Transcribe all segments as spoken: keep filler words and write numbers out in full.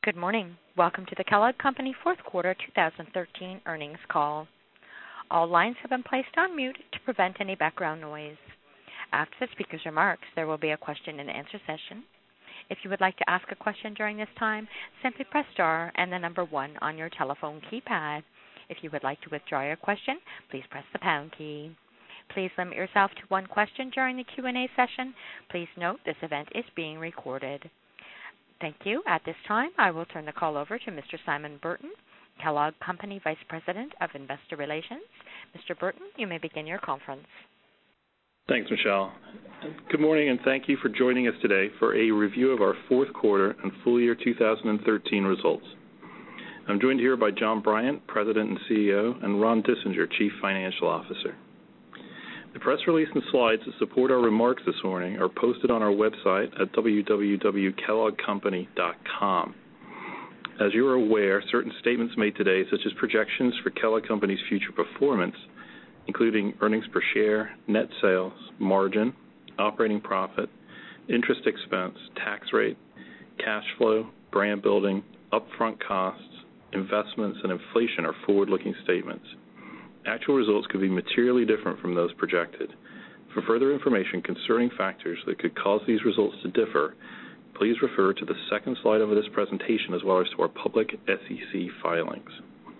Good morning. Welcome to the Kellogg Company fourth quarter two thousand thirteen earnings call. All lines have been placed on mute to prevent any background noise. After the speaker's remarks, there will be a question and answer session. If you would like to ask a question during this time, simply press star and the number one on your telephone keypad. If you would like to withdraw your question, please press the pound key. Please limit yourself to one question during the Q and A session. Please note this event is being recorded. Thank you. At this time, I will turn the call over to Mister Simon Burton, Kellogg Company Vice President of Investor Relations. Mister Burton, you may begin your conference. Thanks, Michelle. Good morning, and thank you for joining us today for a review of our fourth quarter and full year two thousand thirteen results. I'm joined here by John Bryant, President and C E O, and Ron Dissinger, Chief Financial Officer. The press release and slides that support our remarks this morning are posted on our website at w w w dot kellogg company dot com. As you are aware, certain statements made today, such as projections for Kellogg Company's future performance, including earnings per share, net sales, margin, operating profit, interest expense, tax rate, cash flow, brand building, upfront costs, investments, and inflation are forward-looking statements. Actual results could be materially different from those projected. For further information concerning factors that could cause these results to differ, please refer to the second slide of this presentation as well as to our public S E C filings.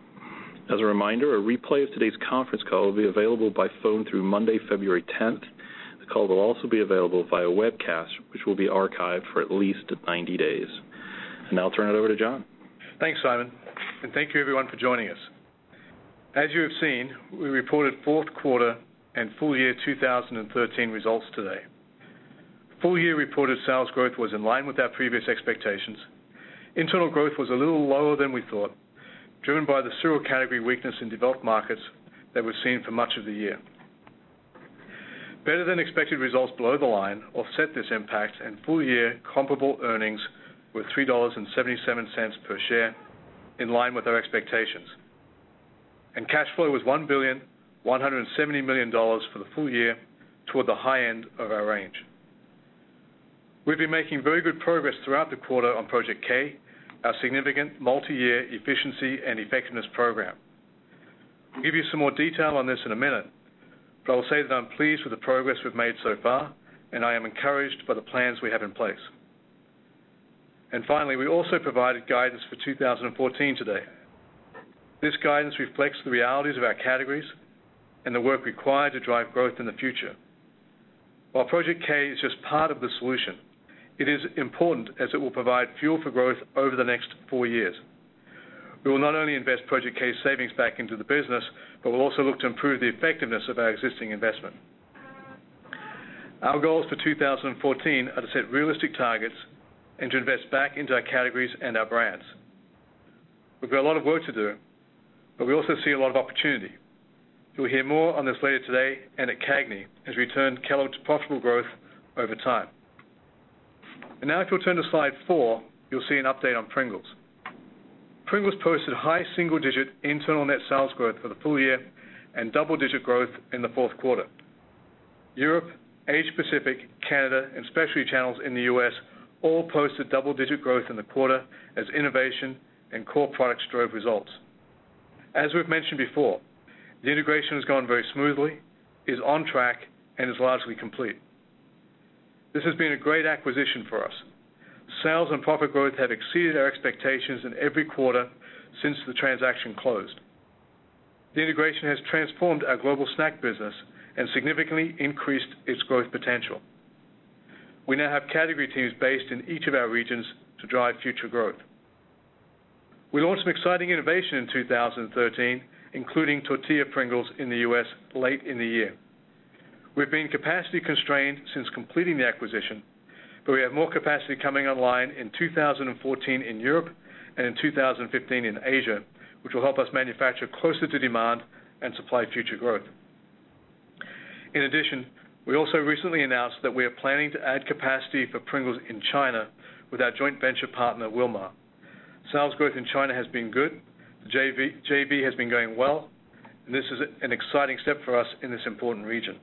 As a reminder, a replay of today's conference call will be available by phone through Monday, February tenth. The call will also be available via webcast, which will be archived for at least ninety days. And now I'll turn it over to John. Thanks, Simon, and thank you everyone for joining us. As you have seen, we reported fourth quarter and full year two thousand thirteen results today. Full year reported sales growth was in line with our previous expectations. Internal growth was a little lower than we thought, driven by the cereal category weakness in developed markets that we've seen for much of the year. Better than expected results below the line offset this impact, and full year comparable earnings were three dollars and seventy-seven cents per share, in line with our expectations. And cash flow was one billion one hundred seventy million dollars for the full year, toward the high end of our range. We've been making very good progress throughout the quarter on Project K, our significant multi-year efficiency and effectiveness program. I'll give you some more detail on this in a minute, but I will say that I'm pleased with the progress we've made so far, and I am encouraged by the plans we have in place. And finally, we also provided guidance for two thousand fourteen today. This guidance reflects the realities of our categories and the work required to drive growth in the future. While Project K is just part of the solution, it is important as it will provide fuel for growth over the next four years. We will not only invest Project K savings back into the business, but we'll also look to improve the effectiveness of our existing investment. Our goals for two thousand fourteen are to set realistic targets and to invest back into our categories and our brands. We've got a lot of work to do, but we also see a lot of opportunity. You'll hear more on this later today and at CAGNY as we return Kellogg to profitable growth over time. And now if you'll turn to slide four, you'll see an update on Pringles. Pringles posted high single-digit internal net sales growth for the full year and double-digit growth in the fourth quarter. Europe, Asia-Pacific, Canada, and specialty channels in the U S all posted double-digit growth in the quarter as innovation and core products drove results. As we've mentioned before, the integration has gone very smoothly, is on track, and is largely complete. This has been a great acquisition for us. Sales and profit growth have exceeded our expectations in every quarter since the transaction closed. The integration has transformed our global snack business and significantly increased its growth potential. We now have category teams based in each of our regions to drive future growth. We launched some exciting innovation in two thousand thirteen, including tortilla Pringles in the U S late in the year. We've been capacity constrained since completing the acquisition, but we have more capacity coming online in two thousand fourteen in Europe and in two thousand fifteen in Asia, which will help us manufacture closer to demand and supply future growth. In addition, we also recently announced that we are planning to add capacity for Pringles in China with our joint venture partner, Wilmar. Sales growth in China has been good, the J V, J V has been going well, and this is an exciting step for us in this important region.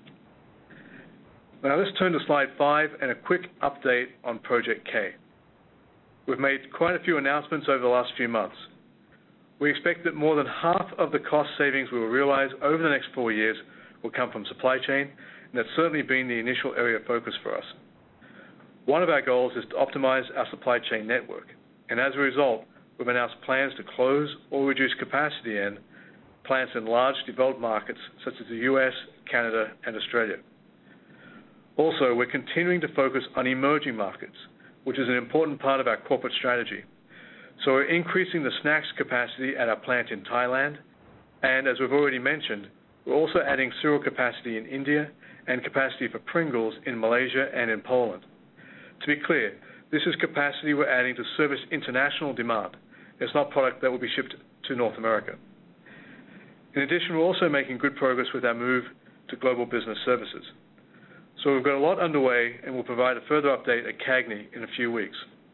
Now let's turn to slide five and a quick update on Project K. we've made quite a few announcements over the last few months. We expect that more than half of the cost savings we will realize over the next four years will come from supply chain, and that's certainly been the initial area of focus for us. One of our goals is to optimize our supply chain network, and as a result, we've announced plans to close or reduce capacity in plants in large developed markets such as the U S, Canada, and Australia. Also, we're continuing to focus on emerging markets, which is an important part of our corporate strategy. So we're increasing the snacks capacity at our plant in Thailand, and as we've already mentioned, we're also adding cereal capacity in India and capacity for Pringles in Malaysia and in Poland. To be clear, this is capacity we're adding to service international demand. It's not product that will be shipped to North America. In addition, we're also making good progress with our move to global business services. So we've got a lot underway, and we'll provide a further update at CAGNY in a few weeks.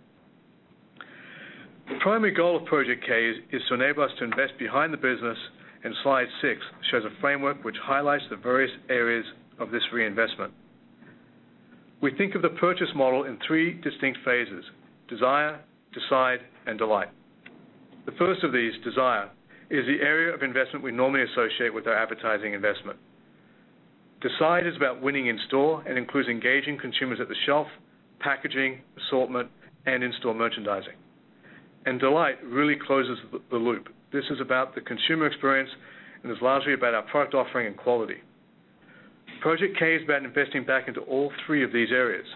The primary goal of Project K is, is to enable us to invest behind the business, and slide six shows a framework which highlights the various areas of this reinvestment. We think of the purchase model in three distinct phases: desire, decide, and delight. The first of these, desire, is the area of investment we normally associate with our advertising investment. Decide is about winning in store and includes engaging consumers at the shelf, packaging, assortment, and in-store merchandising. And delight really closes the loop. This is about the consumer experience and is largely about our product offering and quality. Project K is about investing back into all three of these areas.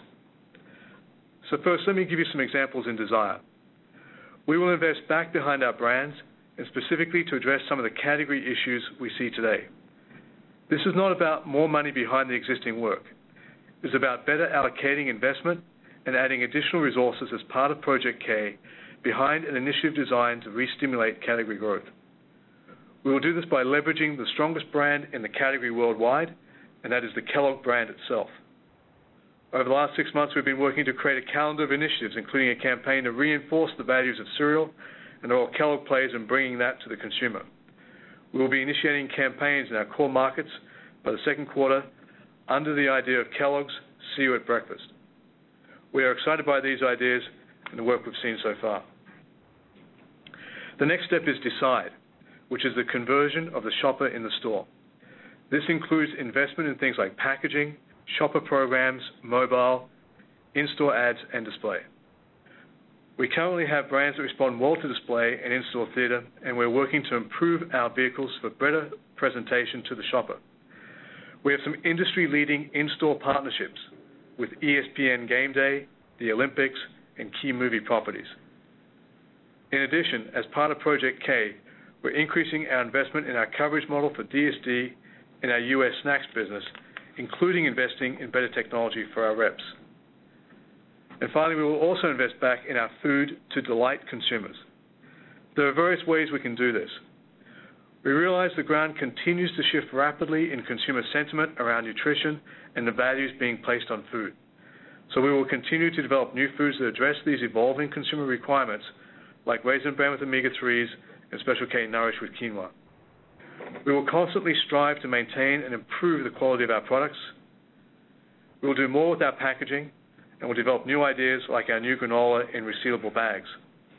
So first, let me give you some examples in desire. We will invest back behind our brands and specifically to address some of the category issues we see today. This is not about more money behind the existing work. It's about better allocating investment and adding additional resources as part of Project K behind an initiative designed to re-stimulate category growth. We will do this by leveraging the strongest brand in the category worldwide, and that is the Kellogg brand itself. Over the last six months, we've been working to create a calendar of initiatives, including a campaign to reinforce the values of cereal and the role Kellogg plays in bringing that to the consumer. We will be initiating campaigns in our core markets by the second quarter under the idea of Kellogg's See You at Breakfast. We are excited by these ideas and the work we've seen so far. The next step is decide, which is the conversion of the shopper in the store. This includes investment in things like packaging, shopper programs, mobile, in-store ads, and display. We currently have brands that respond well to display and in-store theater, and we're working to improve our vehicles for better presentation to the shopper. We have some industry-leading in-store partnerships with E S P N Game Day, the Olympics, and key movie properties. In addition, as part of Project K, we're increasing our investment in our coverage model for D S D in our U S snacks business, including investing in better technology for our reps. And finally, we will also invest back in our food to delight consumers. There are various ways we can do this. We realize the ground continues to shift rapidly in consumer sentiment around nutrition and the values being placed on food. So we will continue to develop new foods that address these evolving consumer requirements, like Raisin Bran with omega threes and Special K Nourished with quinoa. We will constantly strive to maintain and improve the quality of our products. We will do more with our packaging, and we'll develop new ideas like our new granola in resealable bags.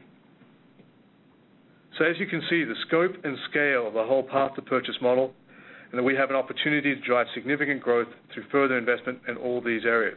So as you can see, the scope and scale of the whole path to purchase model, and that we have an opportunity to drive significant growth through further investment in all these areas.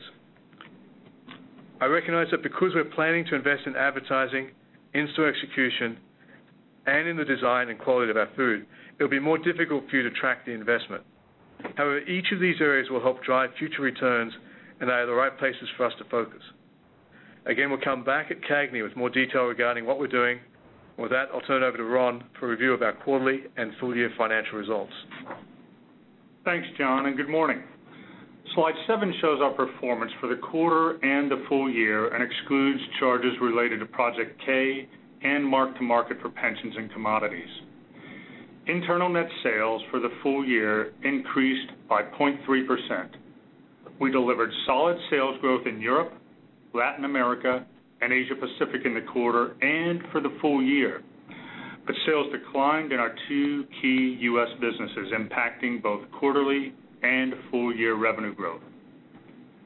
I recognize that because we're planning to invest in advertising, in-store execution, and in the design and quality of our food, it will be more difficult for you to track the investment. However, each of these areas will help drive future returns, and they are the right places for us to focus. Again, we'll come back at CAGNY with more detail regarding what we're doing. With that, I'll turn it over to Ron for a review of our quarterly and full-year financial results. Thanks, John, and good morning. Slide seven shows our performance for the quarter and the full year and excludes charges related to Project K and mark-to-market for pensions and commodities. Internal net sales for the full year increased by zero point three percent. We delivered solid sales growth in Europe, Latin America, and Asia Pacific in the quarter and for the full year. But sales declined in our two key U S businesses, impacting both quarterly and full-year revenue growth.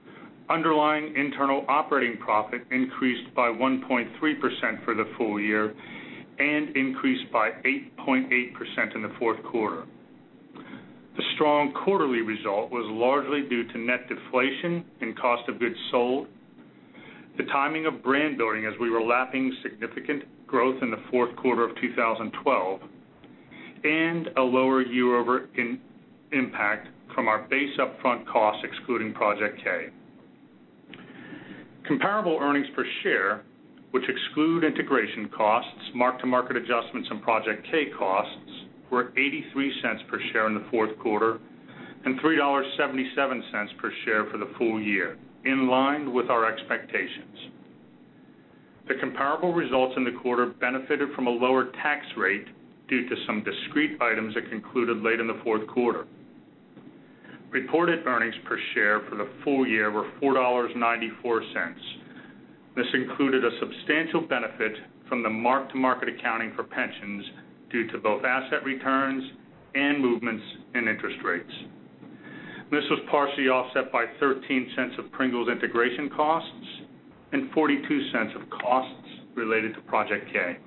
Underlying internal operating profit increased by one point three percent for the full year and increased by eight point eight percent in the fourth quarter. The strong quarterly result was largely due to net deflation in cost of goods sold, the timing of brand building as we were lapping significant growth in the fourth quarter of two thousand twelve, and a lower year-over in impact from our base upfront costs excluding Project K. Comparable earnings per share, which exclude integration costs, mark-to-market adjustments, and Project K costs, were eighty-three cents per share in the fourth quarter and three dollars and seventy-seven cents per share for the full year, in line with our expectations. The comparable results in the quarter benefited from a lower tax rate due to some discrete items that concluded late in the fourth quarter. Reported earnings per share for the full year were four dollars and ninety-four cents. This included a substantial benefit from the mark-to-market accounting for pensions due to both asset returns and movements in interest rates. This was partially offset by thirteen cents of Pringles integration costs and forty-two cents of costs related to Project K.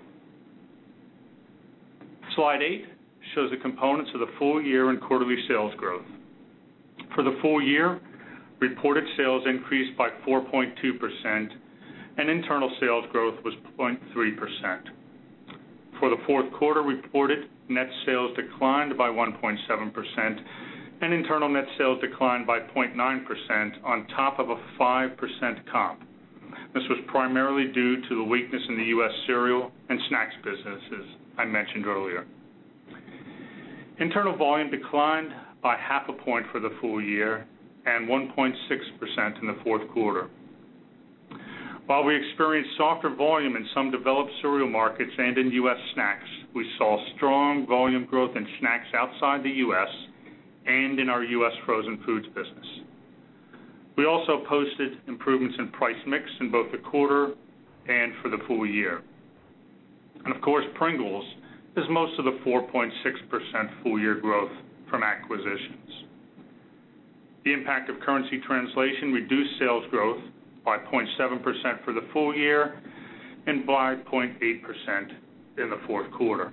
Slide eight shows the components of the full year and quarterly sales growth. For the full year, reported sales increased by four point two percent, and internal sales growth was zero point three percent. For the fourth quarter, reported net sales declined by one point seven percent, and internal net sales declined by zero point nine percent on top of a five percent comp. This was primarily due to the weakness in the U S cereal and snacks businesses I mentioned earlier. Internal volume declined by half a point for the full year and one point six percent in the fourth quarter. While we experienced softer volume in some developed cereal markets and in U S snacks, we saw strong volume growth in snacks outside the U S and in our U S frozen foods business. We also posted improvements in price mix in both the quarter and for the full year. And of course, Pringles is most of the four point six percent full year growth from acquisitions. The impact of currency translation reduced sales growth by zero point seven percent for the full year and by zero point eight percent in the fourth quarter.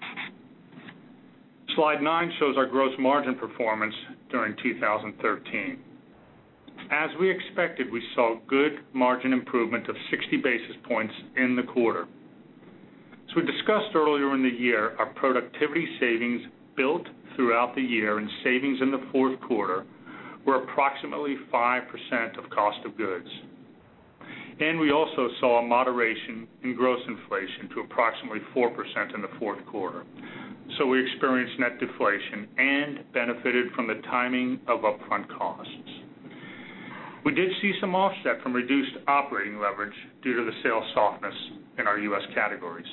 Slide nine shows our gross margin performance during two thousand thirteen. As we expected, we saw good margin improvement of sixty basis points in the quarter. As we discussed earlier in the year, our productivity savings built throughout the year and savings in the fourth quarter were approximately five percent of cost of goods. And we also saw a moderation in gross inflation to approximately four percent in the fourth quarter. So we experienced net deflation and benefited from the timing of upfront costs. We did see some offset from reduced operating leverage due to the sales softness in our U S categories.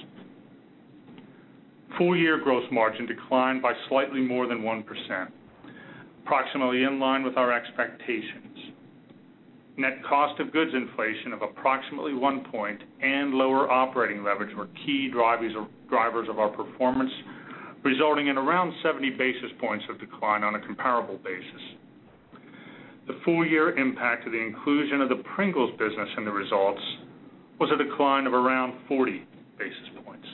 Full year gross margin declined by slightly more than one percent, approximately in line with our expectations. Net cost of goods inflation of approximately one point and lower operating leverage were key drivers of our performance, resulting in around seventy basis points of decline on a comparable basis. The full year impact of the inclusion of the Pringles business in the results was a decline of around forty basis points.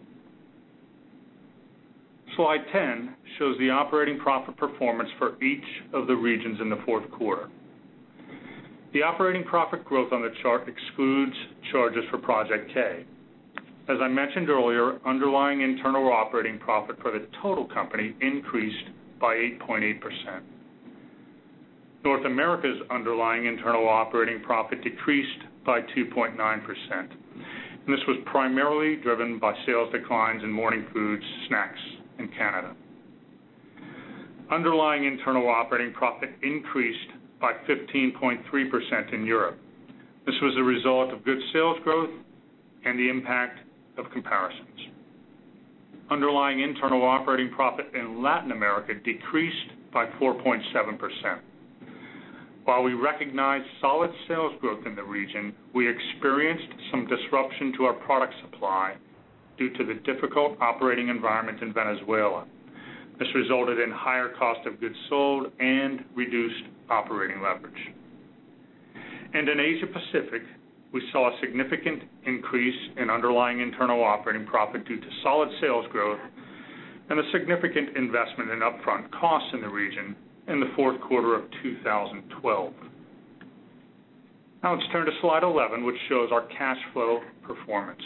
Slide ten shows the operating profit performance for each of the regions in the fourth quarter. The operating profit growth on the chart excludes charges for Project K. As I mentioned earlier, underlying internal operating profit for the total company increased by eight point eight percent. North America's underlying internal operating profit decreased by two point nine percent. And this was primarily driven by sales declines in morning foods, snacks, and Canada. Underlying internal operating profit increased by fifteen point three percent in Europe. This was a result of good sales growth and the impact of comparisons. Underlying internal operating profit in Latin America decreased by four point seven percent. While we recognized solid sales growth in the region, we experienced some disruption to our product supply due to the difficult operating environment in Venezuela. This resulted in higher cost of goods sold and reduced operating leverage. And in Asia Pacific, we saw a significant increase in underlying internal operating profit due to solid sales growth and a significant investment in upfront costs in the region in the fourth quarter of two thousand twelve. Now let's turn to slide eleven, which shows our cash flow performance.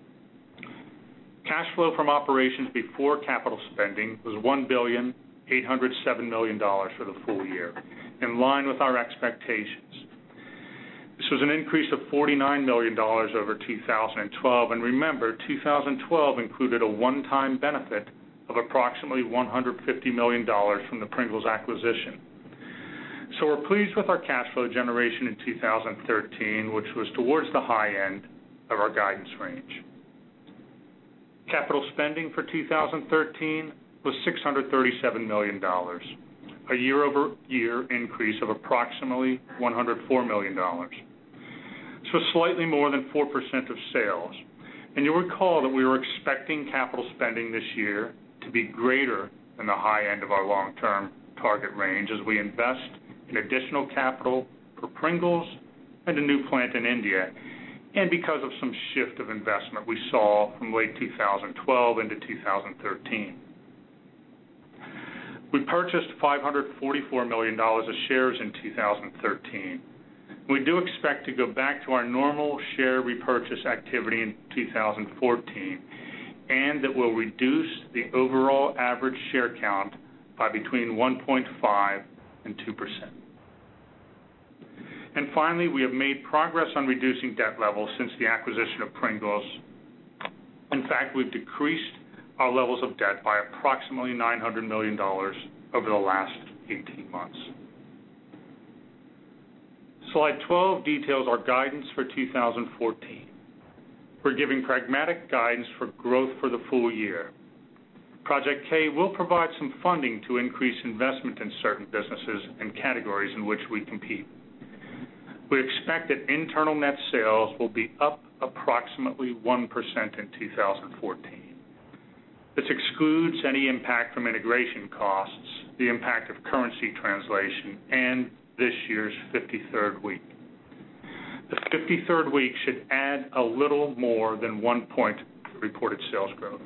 Cash flow from operations before capital spending was one billion eight hundred seven million dollars for the full year, in line with our expectations. This was an increase of forty-nine million dollars over two thousand twelve, and remember, two thousand twelve included a one-time benefit of approximately one hundred fifty million dollars from the Pringles acquisition. So we're pleased with our cash flow generation in two thousand thirteen, which was towards the high end of our guidance range. Capital spending for two thousand thirteen was six hundred thirty-seven million dollars, a year-over-year increase of approximately one hundred four million dollars. This was slightly more than four percent of sales. And you'll recall that we were expecting capital spending this year to be greater than the high end of our long-term target range as we invest in additional capital for Pringles and a new plant in India, and because of some shift of investment we saw from late two thousand twelve into two thousand thirteen. We purchased five hundred forty-four million dollars of shares in two thousand thirteen. We do expect to go back to our normal share repurchase activity in two thousand fourteen, and that will reduce the overall average share count by between one point five and two percent. And finally, we have made progress on reducing debt levels since the acquisition of Pringles. In fact, we've decreased our levels of debt by approximately nine hundred million dollars over the last eighteen months. Slide twelve details our guidance for two thousand fourteen. We're giving pragmatic guidance for growth for the full year. Project K will provide some funding to increase investment in certain businesses and categories in which we compete. We expect that internal net sales will be up approximately one percent in two thousand fourteen. This excludes any impact from integration costs, the impact of currency translation, and this year's fifty-third week. The fifty-third week should add a little more than one point to reported sales growth.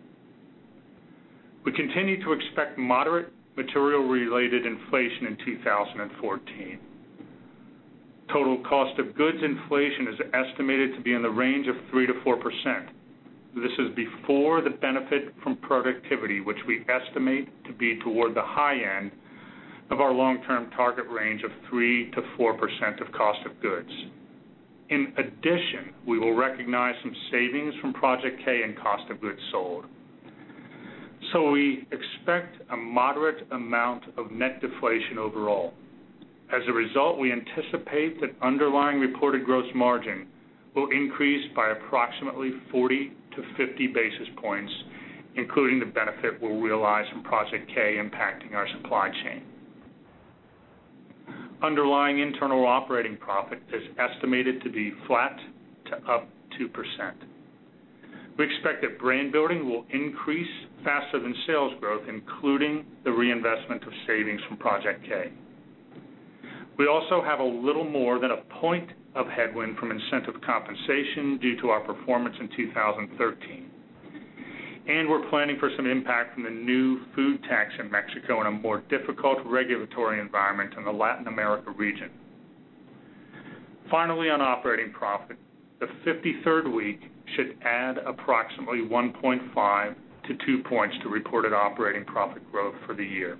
We continue to expect moderate material-related inflation in two thousand fourteen. Total cost of goods inflation is estimated to be in the range of three to four percent. This is before the benefit from productivity, which we estimate to be toward the high end of our long-term target range of three to four percent of cost of goods. In addition, we will recognize some savings from Project K and cost of goods sold. So we expect a moderate amount of net deflation overall. As a result, we anticipate that underlying reported gross margin will increase by approximately forty to fifty basis points, including the benefit we'll realize from Project K impacting our supply chain. Underlying internal operating profit is estimated to be flat to up two percent. We expect that brand building will increase faster than sales growth, including the reinvestment of savings from Project K. We also have a little more than a point of headwind from incentive compensation due to our performance in two thousand thirteen. And we're planning for some impact from the new food tax in Mexico and a more difficult regulatory environment in the Latin America region. Finally, on operating profit, the fifty-third week should add approximately one point five to two points to reported operating profit growth for the year.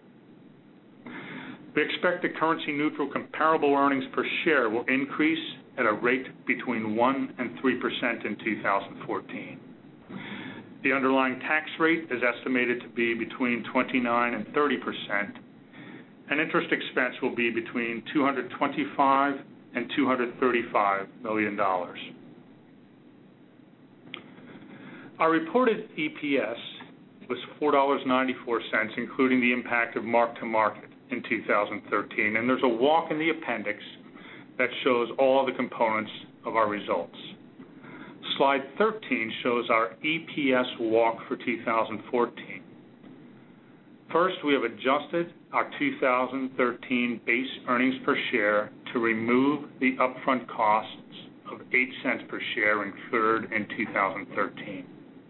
We expect the currency-neutral comparable earnings per share will increase at a rate between one and three percent in two thousand fourteen. The underlying tax rate is estimated to be between twenty-nine and thirty percent, and interest expense will be between two hundred twenty-five and two hundred thirty-five million dollars. Our reported E P S was four dollars and ninety-four cents, including the impact of mark-to-market in two thousand thirteen, and there's a walk in the appendix that shows all the components of our results. Slide thirteen shows our E P S walk for two thousand fourteen. First, we have adjusted our two thousand thirteen base earnings per share to remove the upfront costs of eight cents per share incurred in two thousand thirteen.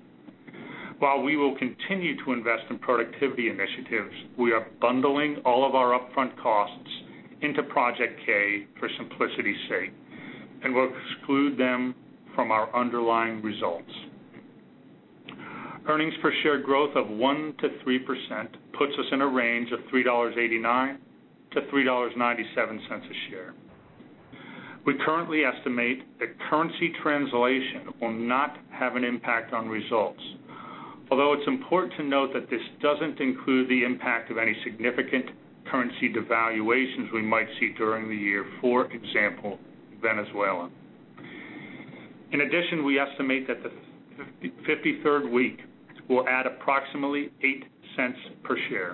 While we will continue to invest in productivity initiatives, we are bundling all of our upfront costs into Project K for simplicity's sake, and will exclude them from our underlying results. Earnings per share growth of one to three percent puts us in a range of three dollars and eighty-nine cents to three dollars and ninety-seven cents a share. We currently estimate that currency translation will not have an impact on results, although it's important to note that this doesn't include the impact of any significant currency devaluations we might see during the year, for example, Venezuela. In addition, we estimate that the fifty-third week will add approximately eight cents per share.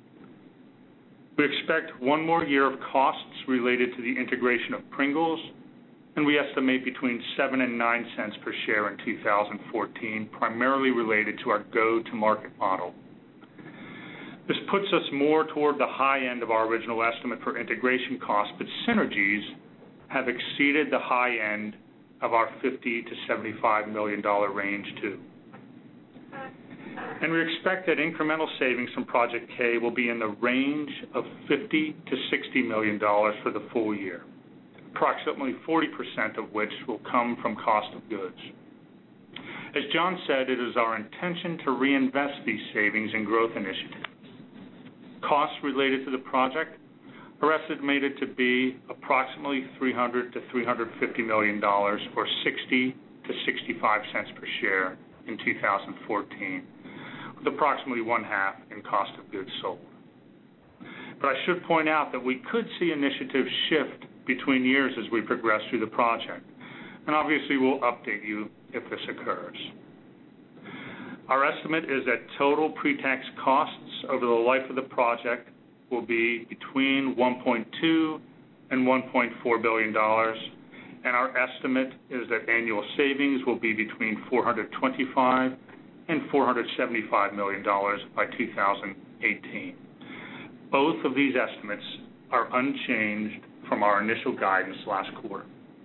We expect one more year of costs related to the integration of Pringles, and we estimate between seven and nine cents per share in two thousand fourteen, primarily related to our go-to-market model. This puts us more toward the high end of our original estimate for integration costs, but synergies have exceeded the high end of our fifty to seventy-five million dollars range too. And we expect that incremental savings from Project K will be in the range of fifty to sixty million dollars for the full year, approximately forty percent of which will come from cost of goods. As John said, it is our intention to reinvest these savings in growth initiatives. Costs related to the project are estimated to be approximately three hundred to three hundred fifty million dollars, or sixty to sixty-five cents per share in two thousand fourteen, with approximately one half in cost of goods sold. But I should point out that we could see initiatives shift between years as we progress through the project, and obviously we'll update you if this occurs. Our estimate is that total pre-tax costs over the life of the project will be between one point two and one point four billion dollars, and our estimate is that annual savings will be between four hundred twenty-five and four hundred seventy-five million dollars by two thousand eighteen. Both of these estimates are unchanged from our initial guidance last quarter.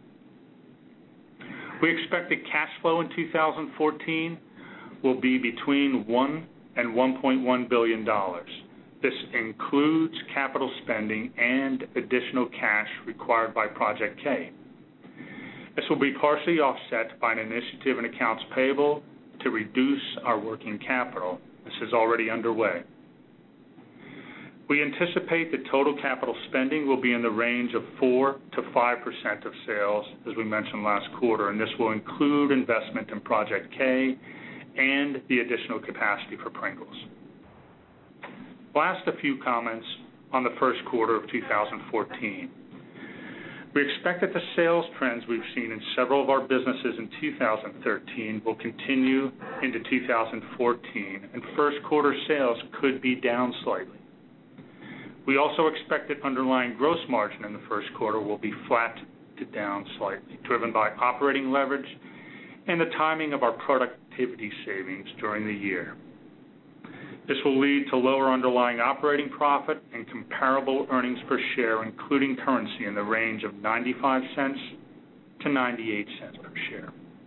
We expect that cash flow in two thousand fourteen will be between one and one point one billion dollars. This includes capital spending and additional cash required by Project K. This will be partially offset by an initiative in accounts payable to reduce our working capital. This is already underway. We anticipate that total capital spending will be in the range of four to five percent of sales, as we mentioned last quarter, and this will include investment in Project K and the additional capacity for Pringles. Last, a few comments on the first quarter of two thousand fourteen. We expect that the sales trends we've seen in several of our businesses in two thousand thirteen will continue into two thousand fourteen, and first quarter sales could be down slightly. We also expect that underlying gross margin in the first quarter will be flat to down slightly, driven by operating leverage and the timing of our productivity savings during the year. This will lead to lower underlying operating profit and comparable earnings per share, including currency, in the range of ninety-five cents to ninety-eight cents per share.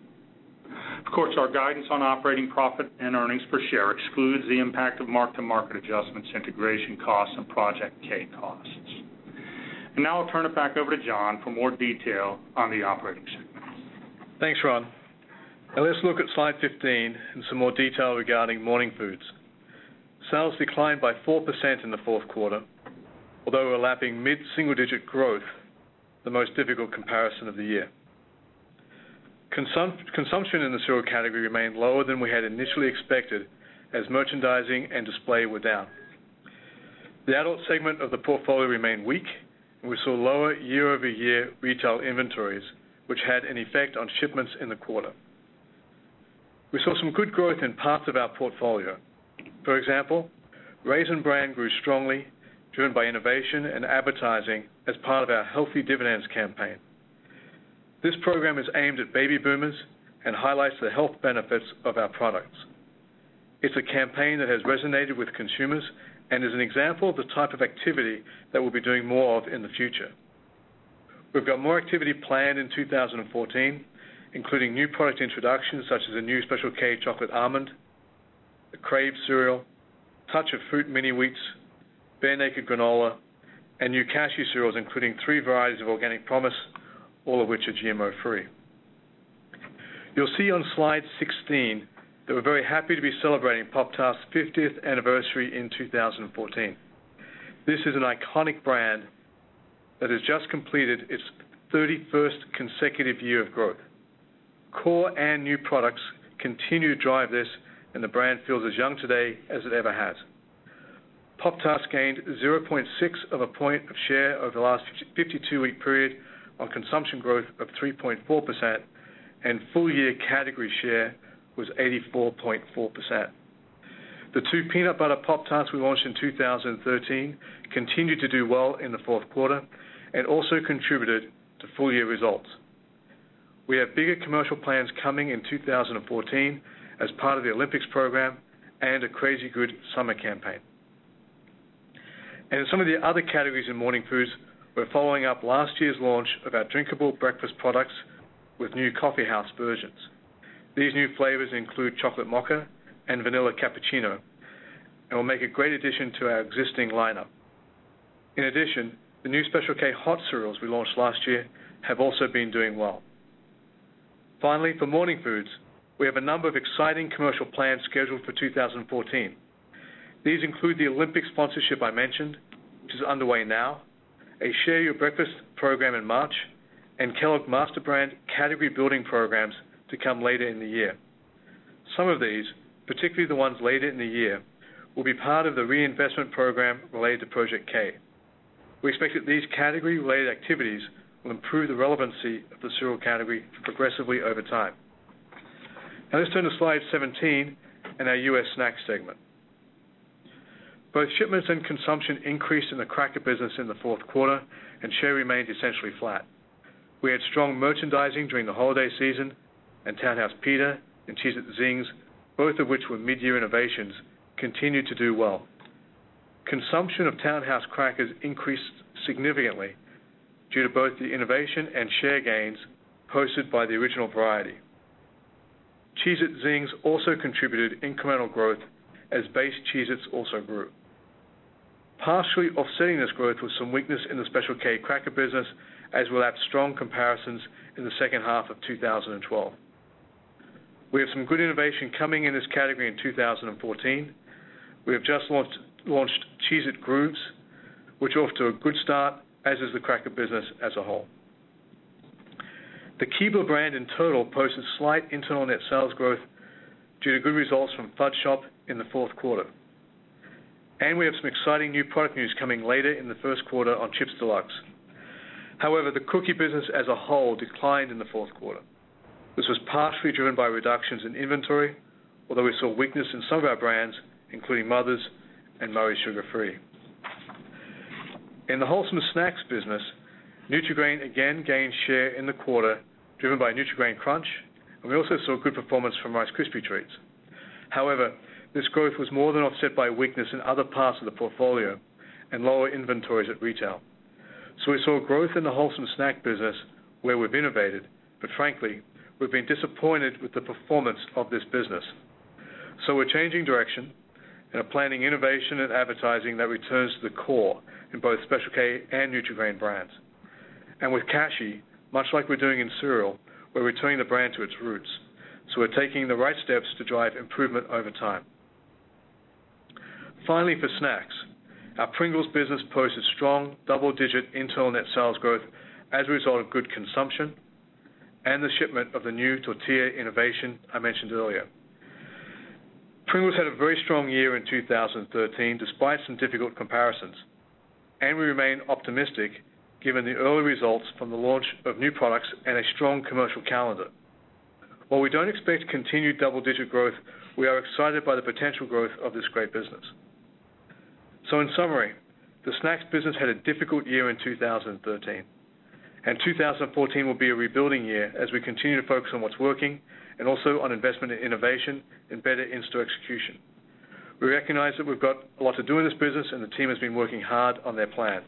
Of course, our guidance on operating profit and earnings per share excludes the impact of mark-to-market adjustments, integration costs, and Project K costs. And now I'll turn it back over to John for more detail on the operating segments. Thanks, Ron. Now let's look at slide fifteen and some more detail regarding Morning Foods. Sales declined by four percent in the fourth quarter, although we're lapping mid-single-digit growth, the most difficult comparison of the year. Consum- consumption in the cereal category remained lower than we had initially expected, as merchandising and display were down. The adult segment of the portfolio remained weak, and we saw lower year-over-year retail inventories, which had an effect on shipments in the quarter. We saw some good growth in parts of our portfolio. For example, Raisin Bran grew strongly, driven by innovation and advertising as part of our Healthy Dividends campaign. This program is aimed at baby boomers and highlights the health benefits of our products. It's a campaign that has resonated with consumers and is an example of the type of activity that we'll be doing more of in the future. We've got more activity planned in two thousand fourteen, including new product introductions such as a new Special K chocolate almond, the Crave cereal, Touch of Fruit mini wheats, Bare Naked granola, and new cashew cereals, including three varieties of Organic Promise, all of which are G M O-free. You'll see on slide sixteen that we're very happy to be celebrating Pop-Tart's fiftieth anniversary in two thousand fourteen. This is an iconic brand that has just completed its thirty-first consecutive year of growth. Core and new products continue to drive this, and the brand feels as young today as it ever has. Pop-Tarts gained zero point six of a point of share over the last fifty-two-week period on consumption growth of three point four percent, and full-year category share was eighty-four point four percent. The two peanut butter Pop-Tarts we launched in two thousand thirteen continued to do well in the fourth quarter and also contributed to full-year results. We have bigger commercial plans coming in two thousand fourteen as part of the Olympics program and a Crazy Good summer campaign. And in some of the other categories in morning foods, we're following up last year's launch of our drinkable breakfast products with new coffee house versions. These new flavors include chocolate mocha and vanilla cappuccino, and will make a great addition to our existing lineup. In addition, the new Special K hot cereals we launched last year have also been doing well. Finally, for morning foods, we have a number of exciting commercial plans scheduled for two thousand fourteen. These include the Olympic sponsorship I mentioned, which is underway now, a Share Your Breakfast program in March, and Kellogg Master Brand category building programs to come later in the year. Some of these, particularly the ones later in the year, will be part of the reinvestment program related to Project K. We expect that these category-related activities will improve the relevancy of the cereal category progressively over time. Now let's turn to slide seventeen and our U S snacks segment. Both shipments and consumption increased in the cracker business in the fourth quarter, and share remained essentially flat. We had strong merchandising during the holiday season, and Townhouse Pita and Cheez-It Zings, both of which were mid-year innovations, continued to do well. Consumption of Townhouse crackers increased significantly due to both the innovation and share gains posted by the original variety. Cheez-It Zings also contributed incremental growth as base Cheez-Its also grew. Partially offsetting this growth was some weakness in the Special K cracker business, as we'll have strong comparisons in the second half of two thousand twelve. We have some good innovation coming in this category in two thousand fourteen. We have just launched, launched Cheez-It Grooves, which are off to a good start, as is the cracker business as a whole. The Keebler brand in total posted slight internal net sales growth due to good results from Fudge Shop in the fourth quarter. And we have some exciting new product news coming later in the first quarter on Chips Deluxe. However, the cookie business as a whole declined in the fourth quarter. This was partially driven by reductions in inventory, although we saw weakness in some of our brands, including Mother's and Murray's Sugar Free. In the wholesome snacks business, Nutri-Grain again gained share in the quarter, driven by Nutri-Grain Crunch, and we also saw good performance from Rice Krispie Treats. However, this growth was more than offset by weakness in other parts of the portfolio and lower inventories at retail. So we saw growth in the wholesome snack business where we've innovated, but frankly, we've been disappointed with the performance of this business. So we're changing direction and are planning innovation and advertising that returns to the core in both Special K and Nutri-Grain brands. And with Kashi, much like we're doing in cereal, we're returning the brand to its roots. So we're taking the right steps to drive improvement over time. Finally, for snacks, our Pringles business posted strong double-digit internal net sales growth as a result of good consumption and the shipment of the new tortilla innovation I mentioned earlier. Pringles had a very strong year in two thousand thirteen despite some difficult comparisons, and we remain optimistic given the early results from the launch of new products and a strong commercial calendar. While we don't expect continued double-digit growth, we are excited by the potential growth of this great business. So in summary, the snacks business had a difficult year in two thousand thirteen, and two thousand fourteen will be a rebuilding year as we continue to focus on what's working and also on investment in innovation and better in-store execution. We recognize that we've got a lot to do in this business, and the team has been working hard on their plan.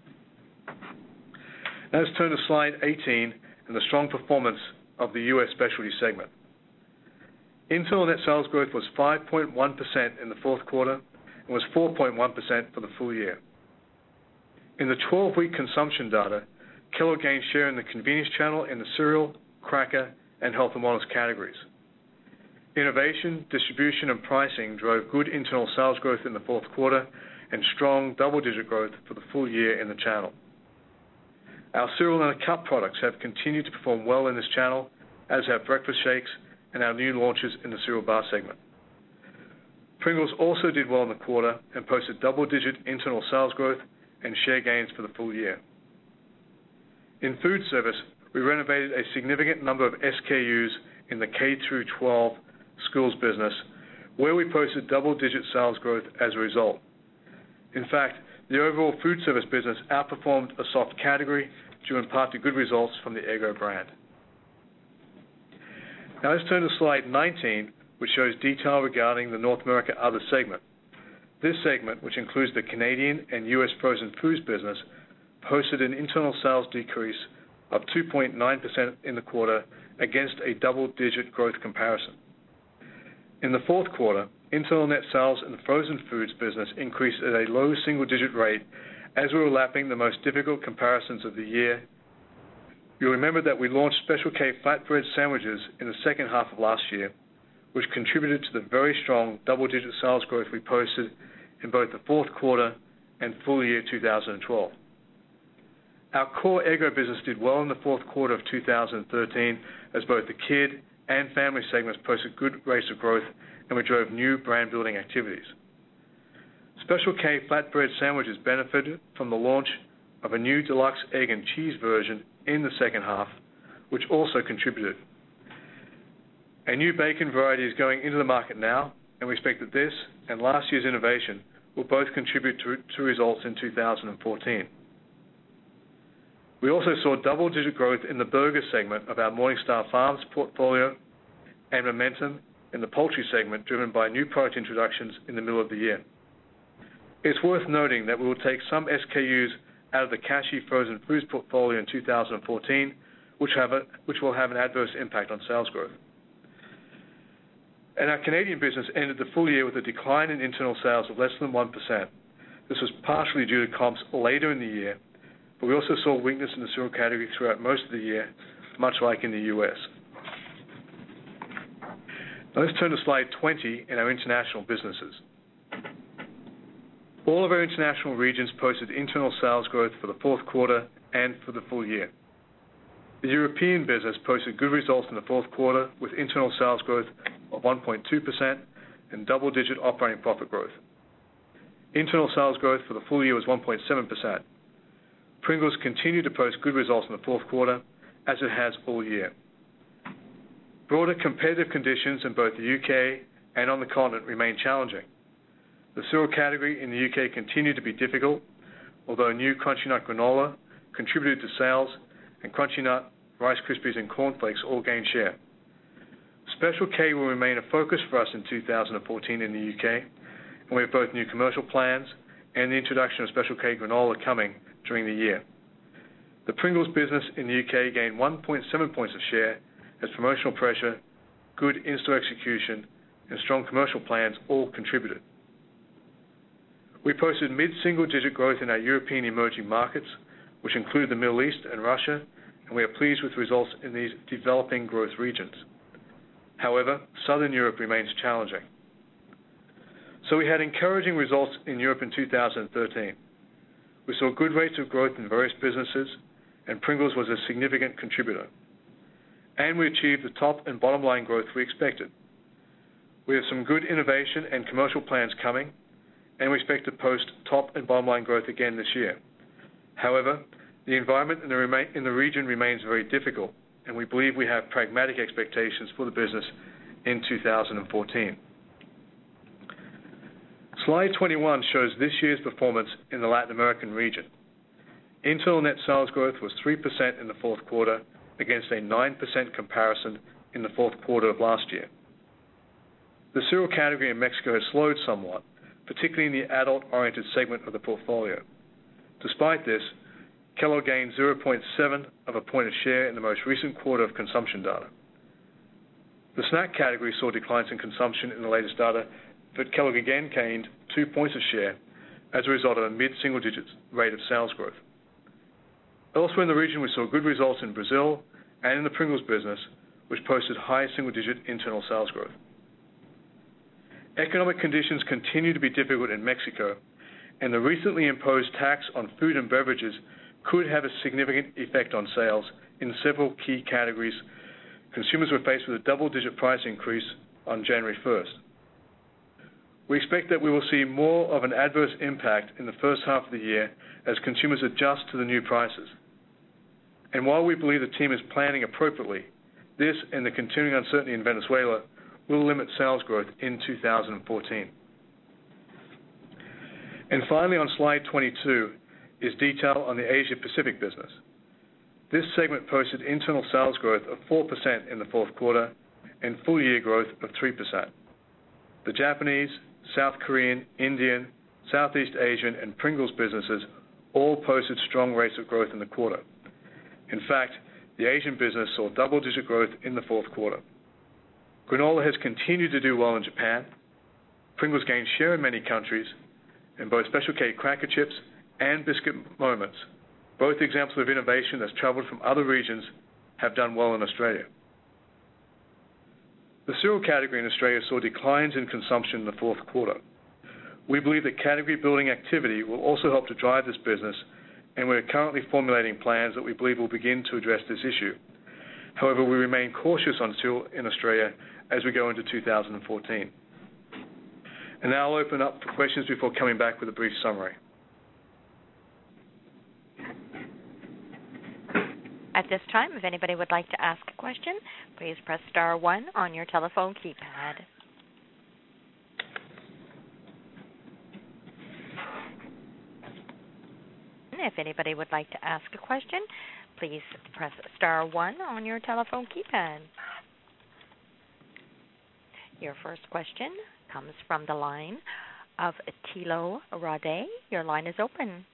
Now let's turn to slide eighteen and the strong performance of the U S Specialty segment. Internal net sales growth was five point one percent in the fourth quarter and was four point one percent for the full year. In the twelve-week consumption data, Kellogg gained share in the convenience channel in the cereal, cracker, and health and wellness categories. Innovation, distribution, and pricing drove good internal sales growth in the fourth quarter and strong double-digit growth for the full year in the channel. Our cereal and cup products have continued to perform well in this channel, as have breakfast shakes and our new launches in the cereal bar segment. Pringles also did well in the quarter and posted double-digit internal sales growth and share gains for the full year. In food service, we renovated a significant number of S K Us in the K through twelve schools business, where we posted double-digit sales growth as a result. In fact, the overall food service business outperformed a soft category due in part to good results from the Eggo brand. Now let's turn to slide nineteen, which shows detail regarding the North America Other segment. This segment, which includes the Canadian and U S frozen foods business, posted an internal sales decrease of two point nine percent in the quarter against a double-digit growth comparison. In the fourth quarter, internal net sales in the frozen foods business increased at a low single-digit rate as we were lapping the most difficult comparisons of the year. You'll remember that we launched Special K flatbread sandwiches in the second half of last year, which contributed to the very strong double-digit sales growth we posted in both the fourth quarter and full year two thousand twelve. Our core Eggo business did well in the fourth quarter of two thousand thirteen as both the kid and family segments posted good rates of growth, and we drove new brand-building activities. Special K flatbread sandwiches benefited from the launch of a new deluxe egg and cheese version in the second half, which also contributed. A new bacon variety is going into the market now, and we expect that this and last year's innovation will both contribute to, to results in two thousand fourteen. We also saw double-digit growth in the burger segment of our Morningstar Farms portfolio and momentum in the poultry segment driven by new product introductions in the middle of the year. It's worth noting that we will take some S K Us out of the Kashi frozen foods portfolio in two thousand fourteen, which, have a, which will have an adverse impact on sales growth. And our Canadian business ended the full year with a decline in internal sales of less than one percent. This was partially due to comps later in the year, but we also saw weakness in the cereal category throughout most of the year, much like in the U S. Now let's turn to slide twenty in our international businesses. All of our international regions posted internal sales growth for the fourth quarter and for the full year. The European business posted good results in the fourth quarter with internal sales growth of one point two percent and double-digit operating profit growth. Internal sales growth for the full year was one point seven percent. Pringles continued to post good results in the fourth quarter, as it has all year. Broader competitive conditions in both the U K and on the continent remain challenging. The cereal category in the U K continued to be difficult, although new Crunchy Nut granola contributed to sales, and Crunchy Nut, Rice Krispies, and Corn Flakes all gained share. Special K will remain a focus for us in two thousand fourteen in the U K, and we have both new commercial plans and the introduction of Special K granola coming during the year. The Pringles business in the U K gained one point seven points of share as promotional pressure, good in-store execution, and strong commercial plans all contributed. We posted mid-single-digit growth in our European emerging markets, which include the Middle East and Russia, and we are pleased with results in these developing growth regions. However, Southern Europe remains challenging. So we had encouraging results in Europe in two thousand thirteen. We saw good rates of growth in various businesses, and Pringles was a significant contributor. And we achieved the top and bottom line growth we expected. We have some good innovation and commercial plans coming, and we expect to post top and bottom line growth again this year. However, the environment in the, remain, in the region remains very difficult, and we believe we have pragmatic expectations for the business in two thousand fourteen. Slide twenty-one shows this year's performance in the Latin American region. Internal net sales growth was three percent in the fourth quarter against a nine percent comparison in the fourth quarter of last year. The cereal category in Mexico has slowed somewhat, particularly in the adult-oriented segment of the portfolio. Despite this, Kellogg gained zero point seven of a point of share in the most recent quarter of consumption data. The snack category saw declines in consumption in the latest data, but Kellogg again gained two points of share as a result of a mid-single digit rate of sales growth. Elsewhere in the region, we saw good results in Brazil and in the Pringles business, which posted high single-digit internal sales growth. Economic conditions continue to be difficult in Mexico, and the recently imposed tax on food and beverages could have a significant effect on sales in several key categories. Consumers were faced with a double-digit price increase on January first. We expect that we will see more of an adverse impact in the first half of the year as consumers adjust to the new prices. And while we believe the team is planning appropriately, this and the continuing uncertainty in Venezuela will limit sales growth in two thousand fourteen. And finally, on slide twenty-two is detail on the Asia-Pacific business. This segment posted internal sales growth of four percent in the fourth quarter and full-year growth of three percent. The Japanese, South Korean, Indian, Southeast Asian, and Pringles businesses all posted strong rates of growth in the quarter. In fact, the Asian business saw double-digit growth in the fourth quarter. Granola has continued to do well in Japan. Pringles gained share in many countries, and both Special K cracker chips and Biscuit Moments, both examples of innovation that's traveled from other regions, have done well in Australia. The cereal category in Australia saw declines in consumption in the fourth quarter. We believe that category building activity will also help to drive this business, and we're currently formulating plans that we believe will begin to address this issue. However, we remain cautious on cereal in Australia as we go into two thousand fourteen. And now I'll open up for questions before coming back with a brief summary. At this time, if anybody would like to ask a question, please press star one on your telephone keypad. If anybody would like to ask a question, please press star one on your telephone keypad. Your first question comes from the line of Thilo Wrede. Your line is open.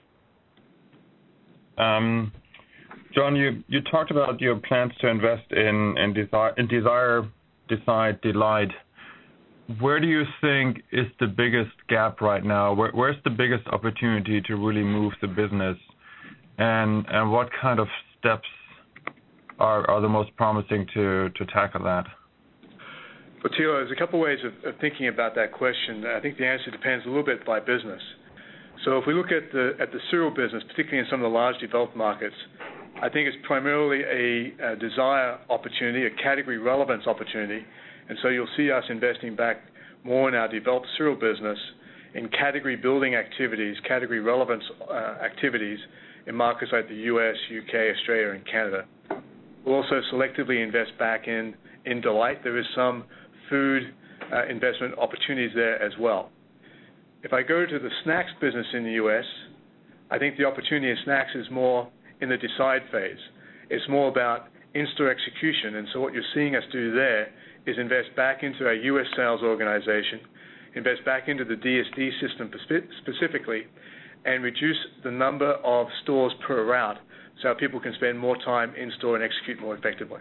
Um, John, you, you talked about your plans to invest in, in, Desire, in Desire, Decide, Delight. Where do you think is the biggest gap right now? Where, where's the biggest opportunity to really move the business? And and what kind of steps are, are the most promising to, to tackle that? Well, Thilo, there's a couple ways of, of thinking about that question. I think the answer depends a little bit by business. So if we look at the at the cereal business, particularly in some of the large developed markets, I think it's primarily a, a desire opportunity, a category relevance opportunity. And so you'll see us investing back more in our developed cereal business in category building activities, category relevance uh, activities in markets like the U S, U K, Australia, and Canada. We'll also selectively invest back in, in Delight. There is some food uh, investment opportunities there as well. If I go to the snacks business in the U S, I think the opportunity in snacks is more in the decide phase. It's more about in-store execution, and so what you're seeing us do there is invest back into our U S sales organization, invest back into the D S D system specifically, and reduce the number of stores per route so our people can spend more time in-store and execute more effectively.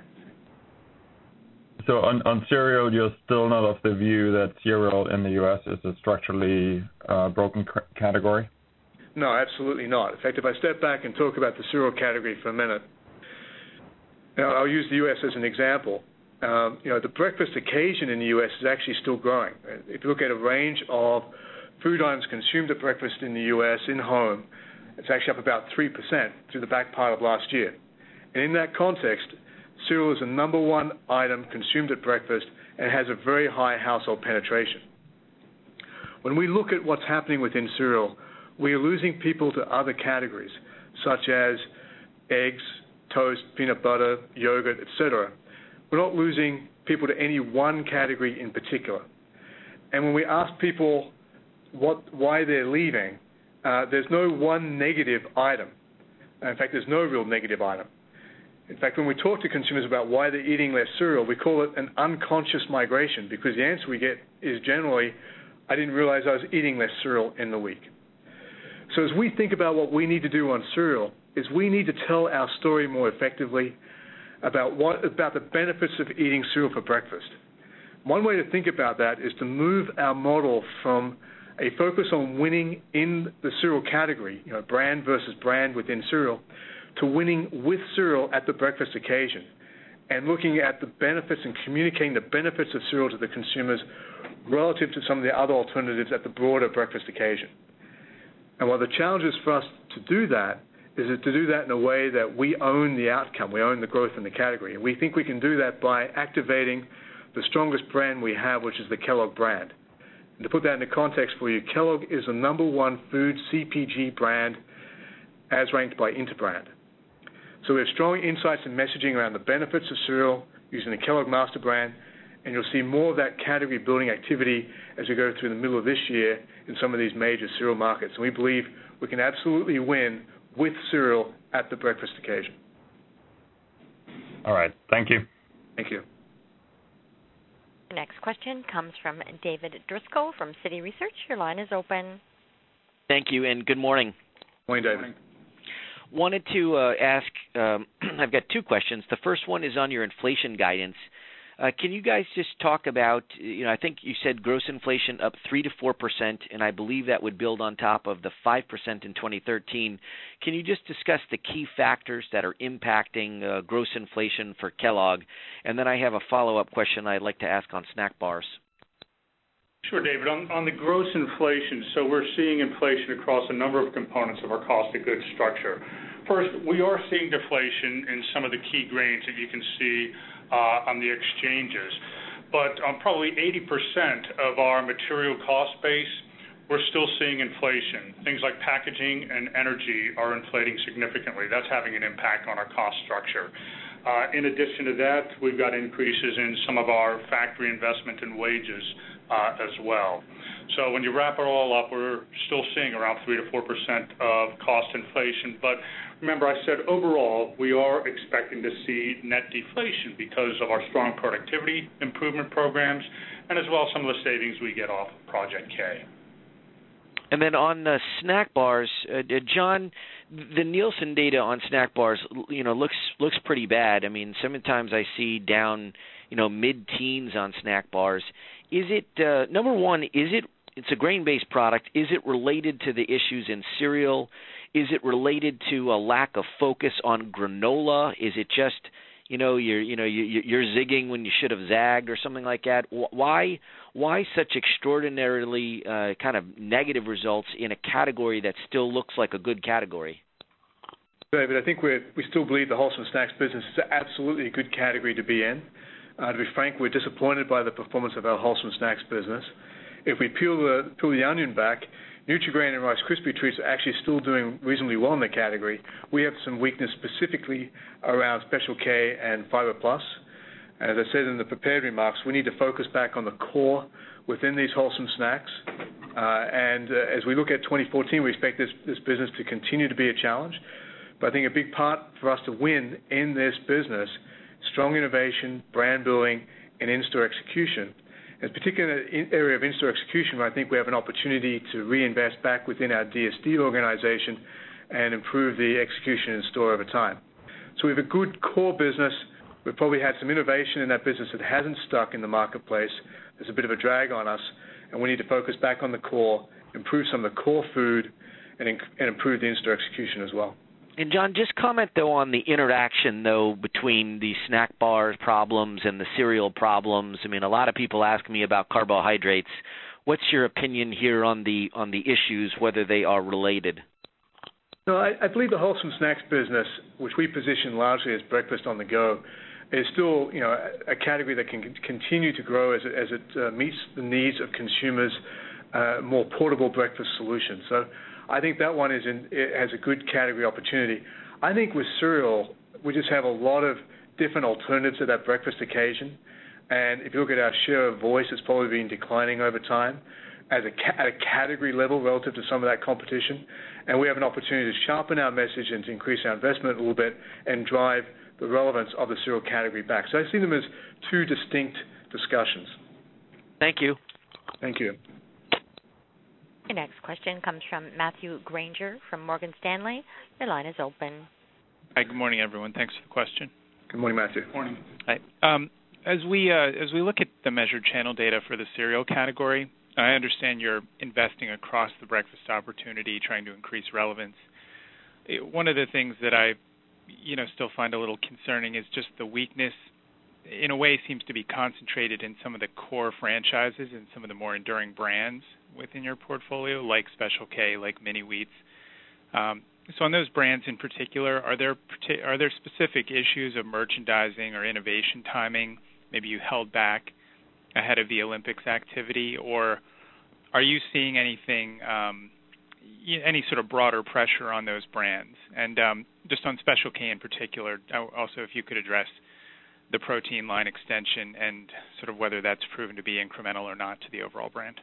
So on, on cereal, you're still not of the view that cereal in the U S is a structurally uh, broken c- category? No, absolutely not. In fact, if I step back and talk about the cereal category for a minute, now I'll use the U S as an example. Um, you know, the breakfast occasion in the U S is actually still growing. If you look at a range of food items consumed at breakfast in the U S in home, it's actually up about three percent through the back part of last year. And in that context, cereal is the number one item consumed at breakfast and has a very high household penetration. When we look at what's happening within cereal, we are losing people to other categories, such as eggs, toast, peanut butter, yogurt, et cetera. We're not losing people to any one category in particular. And when we ask people what, why they're leaving, uh, there's no one negative item. In fact, there's no real negative item. In fact, when we talk to consumers about why they're eating less cereal, we call it an unconscious migration, because the answer we get is generally, I didn't realize I was eating less cereal in the week. So as we think about what we need to do on cereal, is we need to tell our story more effectively about what about the benefits of eating cereal for breakfast. One way to think about that is to move our model from a focus on winning in the cereal category, you know, brand versus brand within cereal, to winning with cereal at the breakfast occasion, and looking at the benefits and communicating the benefits of cereal to the consumers relative to some of the other alternatives at the broader breakfast occasion. And one of the challenges for us to do that is to do that in a way that we own the outcome, we own the growth in the category. And we think we can do that by activating the strongest brand we have, which is the Kellogg brand. And to put that into context for you, Kellogg is the number one food C P G brand as ranked by Interbrand. So we have strong insights and messaging around the benefits of cereal using the Kellogg master brand, and you'll see more of that category building activity as we go through the middle of this year in some of these major cereal markets. And we believe we can absolutely win with cereal at the breakfast occasion. All right. Thank you. Thank you. The next question comes from David Driscoll from Citi Research. Your line is open. Thank you, and good morning. Morning, David. Wanted to uh, ask, um, I've got two questions. The first one is on your inflation guidance. Uh, can you guys just talk about, you know, I think you said gross inflation up three to four percent, and I believe that would build on top of the five percent in twenty thirteen. Can you just discuss the key factors that are impacting uh, gross inflation for Kellogg? And then I have a follow-up question I'd like to ask on snack bars. Sure, David. On, on the gross inflation, so we're seeing inflation across a number of components of our cost of goods structure. First, we are seeing deflation in some of the key grains that you can see uh, on the exchanges. But on probably eighty percent of our material cost base, we're still seeing inflation. Things like packaging and energy are inflating significantly. That's having an impact on our cost structure. Uh, in addition to that, we've got increases in some of our factory investment and wages uh, as well. So when you wrap it all up, we're still seeing around three to four percent of cost inflation. But remember, I said overall, we are expecting to see net deflation because of our strong productivity improvement programs and as well as some of the savings we get off of Project K. And then on the snack bars, uh, John, the Nielsen data on snack bars, you know, looks looks pretty bad. I mean, sometimes I see down, you know, mid-teens on snack bars. Is it uh, number one? Is it? It's a grain-based product. Is it related to the issues in cereal? Is it related to a lack of focus on granola? Is it just, you know, you're you know you, you're zigging when you should have zagged or something like that? Why why such extraordinarily uh, kind of negative results in a category that still looks like a good category? David, I think we we still believe the wholesome snacks business is absolutely a good category to be in. Uh, to be frank, we're disappointed by the performance of our wholesome snacks business. If we peel the peel the onion back, Nutri-Grain and Rice Krispie Treats are actually still doing reasonably well in the category. We have some weakness specifically around Special K and Fiber Plus. And as I said in the prepared remarks, we need to focus back on the core within these wholesome snacks. Uh, and uh, as we look at twenty fourteen, we expect this, this business to continue to be a challenge. But I think a big part for us to win in this business, strong innovation, brand building, and in-store execution. In particular, in the area of in-store execution, where I think we have an opportunity to reinvest back within our D S D organization and improve the execution in store over time. So we have a good core business. We've probably had some innovation in that business that hasn't stuck in the marketplace. There's a bit of a drag on us, and we need to focus back on the core, improve some of the core food, and, and improve the in-store execution as well. And, John, just comment, though, on the interaction, though, between the snack bar problems and the cereal problems. I mean, a lot of people ask me about carbohydrates. What's your opinion here on the on the issues, whether they are related? No, I, I believe the wholesome snacks business, which we position largely as breakfast on the go, is still, you know, a category that can continue to grow as it, as it uh, meets the needs of consumers' uh, more portable breakfast solutions. So I think that one is in, it has a good category opportunity. I think with cereal, we just have a lot of different alternatives to that breakfast occasion. And if you look at our share of voice, it's probably been declining over time as a ca- at a category level relative to some of that competition. And we have an opportunity to sharpen our message and to increase our investment a little bit and drive the relevance of the cereal category back. So I see them as two distinct discussions. Thank you. Thank you. Your next question comes from Matthew Granger from Morgan Stanley. Your line is open. Hi, good morning, everyone. Thanks for the question. Good morning, Matthew. Good morning. Hi. Um, as we uh, as we look at the measured channel data for the cereal category, I understand you're investing across the breakfast opportunity, trying to increase relevance. It, one of the things that I, you know, still find a little concerning is just the weakness. In a way, seems to be concentrated in some of the core franchises and some of the more enduring brands within your portfolio, like Special K, like Mini Wheats. Um, so on those brands in particular, are there are there specific issues of merchandising or innovation timing? Maybe you held back ahead of the Olympics activity, or are you seeing anything, um, any sort of broader pressure on those brands? And um, just on Special K in particular, also if you could address the protein line extension and sort of whether that's proven to be incremental or not to the overall brand.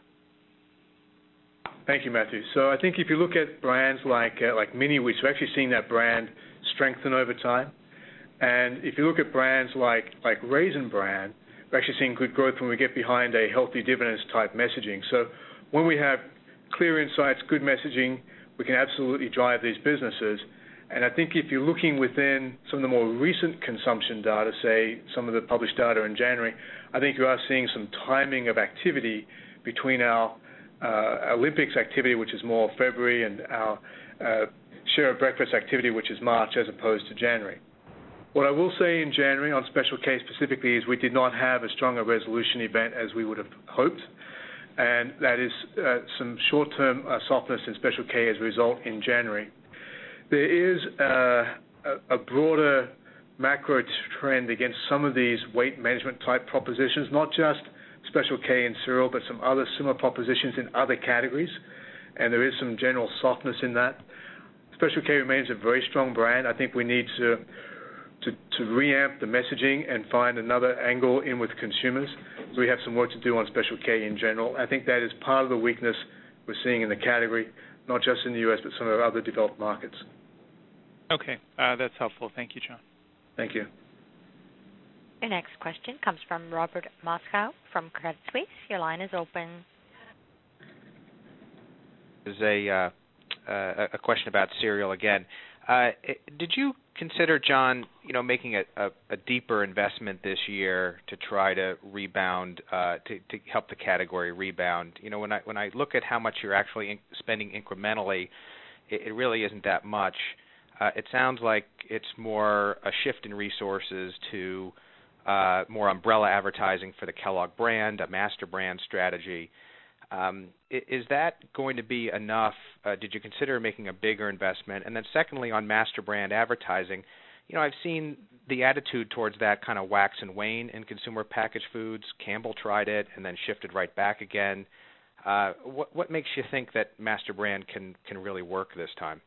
Thank you, Matthew. So I think if you look at brands like uh, like Mini Wheats, we're actually seeing that brand strengthen over time. And if you look at brands like, like Raisin Bran, we're actually seeing good growth when we get behind a healthy dividends type messaging. So when we have clear insights, good messaging, we can absolutely drive these businesses. And I think if you're looking within some of the more recent consumption data, say some of the published data in January, I think you are seeing some timing of activity between our uh, Olympics activity, which is more February, and our uh, share of breakfast activity, which is March, as opposed to January. What I will say in January on Special K specifically is we did not have as strong a resolution event as we would have hoped, and that is uh, some short-term uh, softness in Special K as a result in January. There is uh, a, a broader macro trend against some of these weight management type propositions, not just Special K in cereal, but some other similar propositions in other categories, and there is some general softness in that. Special K remains a very strong brand. I think we need to To, to reamp the messaging and find another angle in with consumers. So we have some work to do on Special K in general. I think that is part of the weakness we're seeing in the category, not just in the U S, but some of our other developed markets. Okay, uh, that's helpful. Thank you, John. Thank you. Your next question comes from Robert Moskow from Credit Suisse. Your line is open. There's a, uh, uh, a question about cereal again. Uh, did you consider, John, you know, making a, a, a deeper investment this year to try to rebound, uh, to, to help the category rebound? You know, when I when I look at how much you're actually in, spending incrementally, it, it really isn't that much. Uh, it sounds like it's more a shift in resources to uh, more umbrella advertising for the Kellogg brand, a master brand strategy. Um, is that going to be enough? Uh, did you consider making a bigger investment? And then secondly, on master brand advertising, you know, I've seen the attitude towards that kind of wax and wane in consumer packaged foods. Campbell tried it and then shifted right back again. Uh, what, what makes you think that master brand can, can really work this time?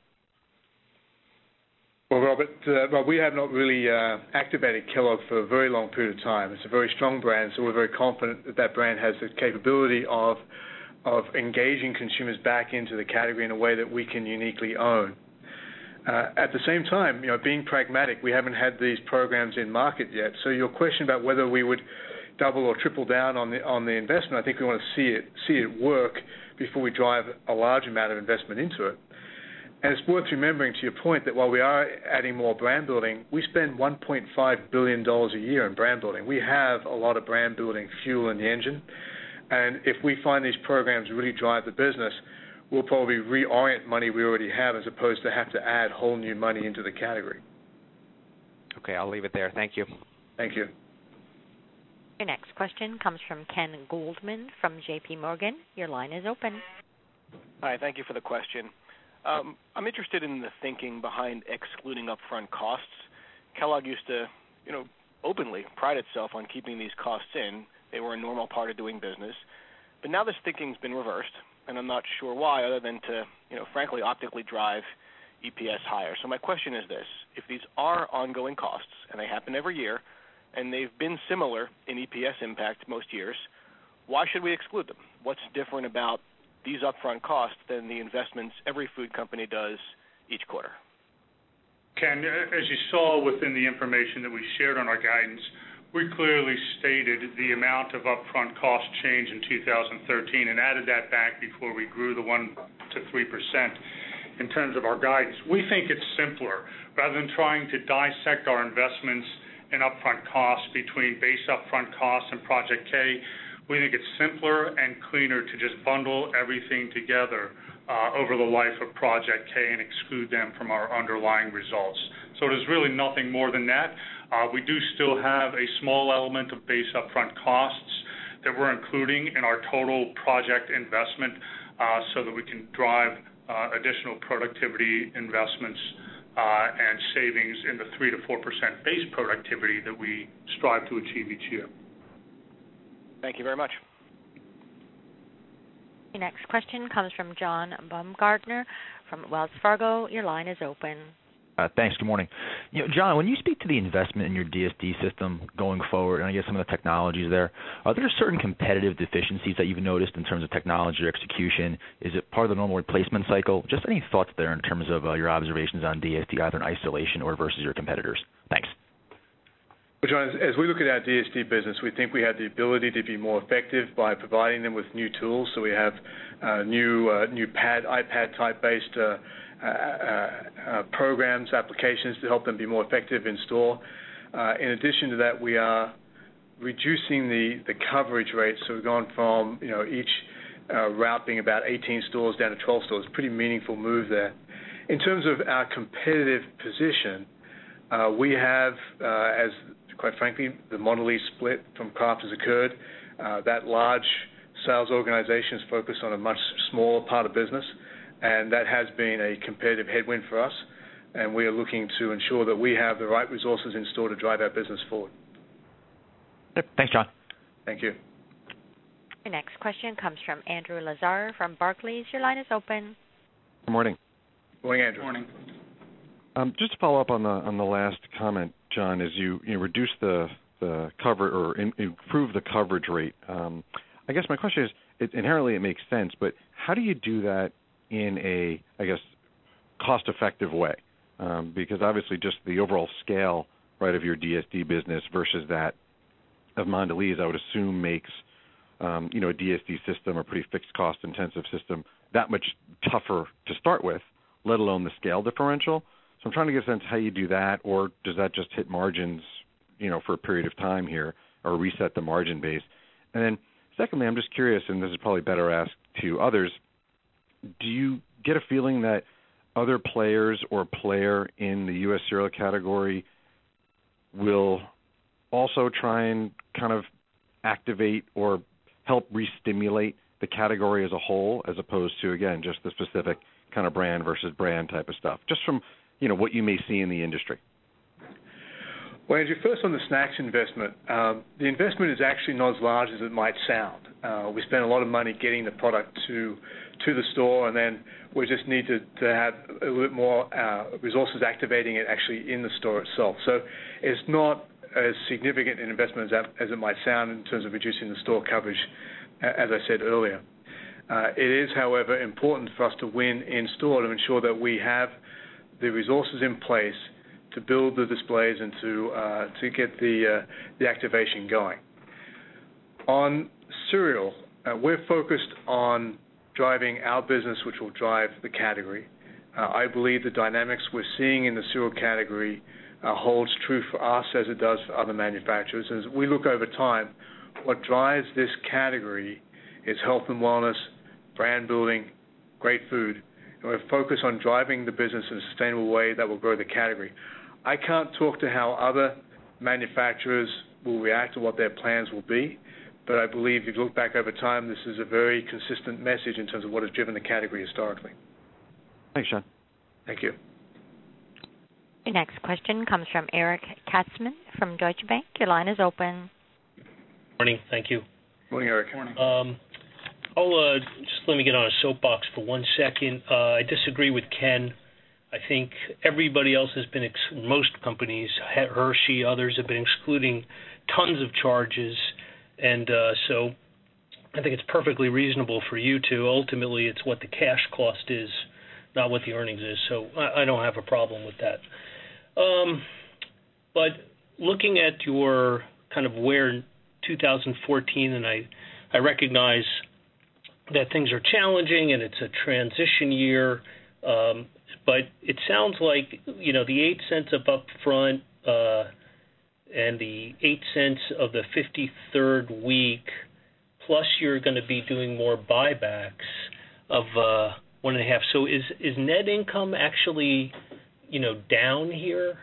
Well, Robert, uh, well, we have not really uh, activated Kellogg for a very long period of time. It's a very strong brand, so we're very confident that that brand has the capability of of engaging consumers back into the category in a way that we can uniquely own. Uh, at the same time, you know, being pragmatic, we haven't had these programs in market yet. So your question about whether we would double or triple down on the on the investment, I think we want to see it see it work before we drive a large amount of investment into it. And it's worth remembering, to your point, that while we are adding more brand building, we spend one point five billion dollars a year in brand building. We have a lot of brand building fuel in the engine. And if we find these programs really drive the business, we'll probably reorient money we already have as opposed to have to add whole new money into the category. Okay, I'll leave it there. Thank you. Thank you. Your next question comes from Ken Goldman from J P Morgan. Your line is open. Hi, thank you for the question. Um, I'm interested in the thinking behind excluding upfront costs. Kellogg used to, you know, openly pride itself on keeping these costs in. They were a normal part of doing business. But now this thinking's been reversed, and I'm not sure why, other than to, you know, frankly, optically drive E P S higher. So my question is this. If these are ongoing costs, and they happen every year, and they've been similar in E P S impact most years, why should we exclude them? What's different about these upfront costs than the investments every food company does each quarter? Ken, as you saw within the information that we shared on our guidance, we clearly stated the amount of upfront cost change in two thousand thirteen and added that back before we grew the one to three percent in terms of our guidance. We think it's simpler. Rather than trying to dissect our investments in upfront costs between base upfront costs and Project K, we think it's simpler and cleaner to just bundle everything together uh, over the life of Project K and exclude them from our underlying results. So there's really nothing more than that. Uh, we do still have a small element of base upfront costs that we're including in our total project investment uh, so that we can drive uh, additional productivity investments uh, and savings in the three to four percent base productivity that we strive to achieve each year. Thank you very much. The next question comes from John Baumgartner from Wells Fargo. Your line is open. Uh, thanks. Good morning. You know, John, when you speak to the investment in your D S D system going forward, and I guess some of the technologies there, are there certain competitive deficiencies that you've noticed in terms of technology or execution? Is it part of the normal replacement cycle? Just any thoughts there in terms of uh, your observations on D S D, either in isolation or versus your competitors? Thanks. Well, John, as, as we look at our D S D business, we think we have the ability to be more effective by providing them with new tools. So we have uh, new uh, new pad, iPad type-based uh, Uh, uh, programs, applications to help them be more effective in store. Uh, in addition to that, we are reducing the, the coverage rate. So we've gone from you know each uh, route being about eighteen stores down to twelve stores. Pretty meaningful move there. In terms of our competitive position, uh, we have, uh, as quite frankly, the Mondelez split from Kraft has occurred. Uh, that large sales organization is focused on a much smaller part of business. And that has been a competitive headwind for us, and we are looking to ensure that we have the right resources in store to drive our business forward. Thanks, John. Thank you. Your next question comes from Andrew Lazar from Barclays. Your line is open. Good morning. Good morning, Andrew. Good morning. Um, just to follow up on the on the last comment, John, as you, you know, reduce the the cover or in, improve the coverage rate, um, I guess my question is, it, inherently it makes sense, but how do you do that in a, I guess, cost-effective way? Um, because obviously just the overall scale, right, of your D S D business versus that of Mondelez, I would assume makes, um, you know, a D S D system, a pretty fixed cost-intensive system, that much tougher to start with, let alone the scale differential. So I'm trying to get a sense how you do that, or does that just hit margins, you know, for a period of time here, or reset the margin base? And then secondly, I'm just curious, and this is probably better asked to others, do you get a feeling that other players or player in the U S cereal category will also try and kind of activate or help re-stimulate the category as a whole, as opposed to, again, just the specific kind of brand versus brand type of stuff, just from, you know, what you may see in the industry? Well, Andrew, first on the snacks investment, um, the investment is actually not as large as it might sound. Uh, we spend a lot of money getting the product to to the store, and then we just need to, to have a little bit more uh, resources activating it actually in the store itself. So it's not as significant an investment as, that, as it might sound in terms of reducing the store coverage, as I said earlier. Uh, it is, however, important for us to win in store to ensure that we have the resources in place to build the displays and to uh, to get the uh, the activation going. On cereal, uh, we're focused on driving our business, which will drive the category. Uh, I believe the dynamics we're seeing in the cereal category uh, holds true for us as it does for other manufacturers. As we look over time, what drives this category is health and wellness, brand building, great food. And we're focused on driving the business in a sustainable way that will grow the category. I can't talk to how other manufacturers will react to what their plans will be, but I believe if you look back over time, this is a very consistent message in terms of what has driven the category historically. Thanks, Sean. Thank you. Your next question comes from Eric Katzman from Deutsche Bank. Your line is open. Morning. Thank you. Morning, Eric. Morning. Um, I'll uh, just let me get on a soapbox for one second. Uh, I disagree with Ken. I think everybody else has been, ex- most companies, Hershey, others have been excluding tons of charges. And uh, so I think it's perfectly reasonable for you to. Ultimately, it's what the cash cost is, not what the earnings is. So I, I don't have a problem with that. Um, but looking at your kind of where two thousand fourteen, and I, I recognize that things are challenging and it's a transition year, um, but it sounds like, you know, the eight cents of upfront uh, and the eight cents of the fifty-third week, plus you're going to be doing more buybacks of uh, one and a half. So is is net income actually, you know, down here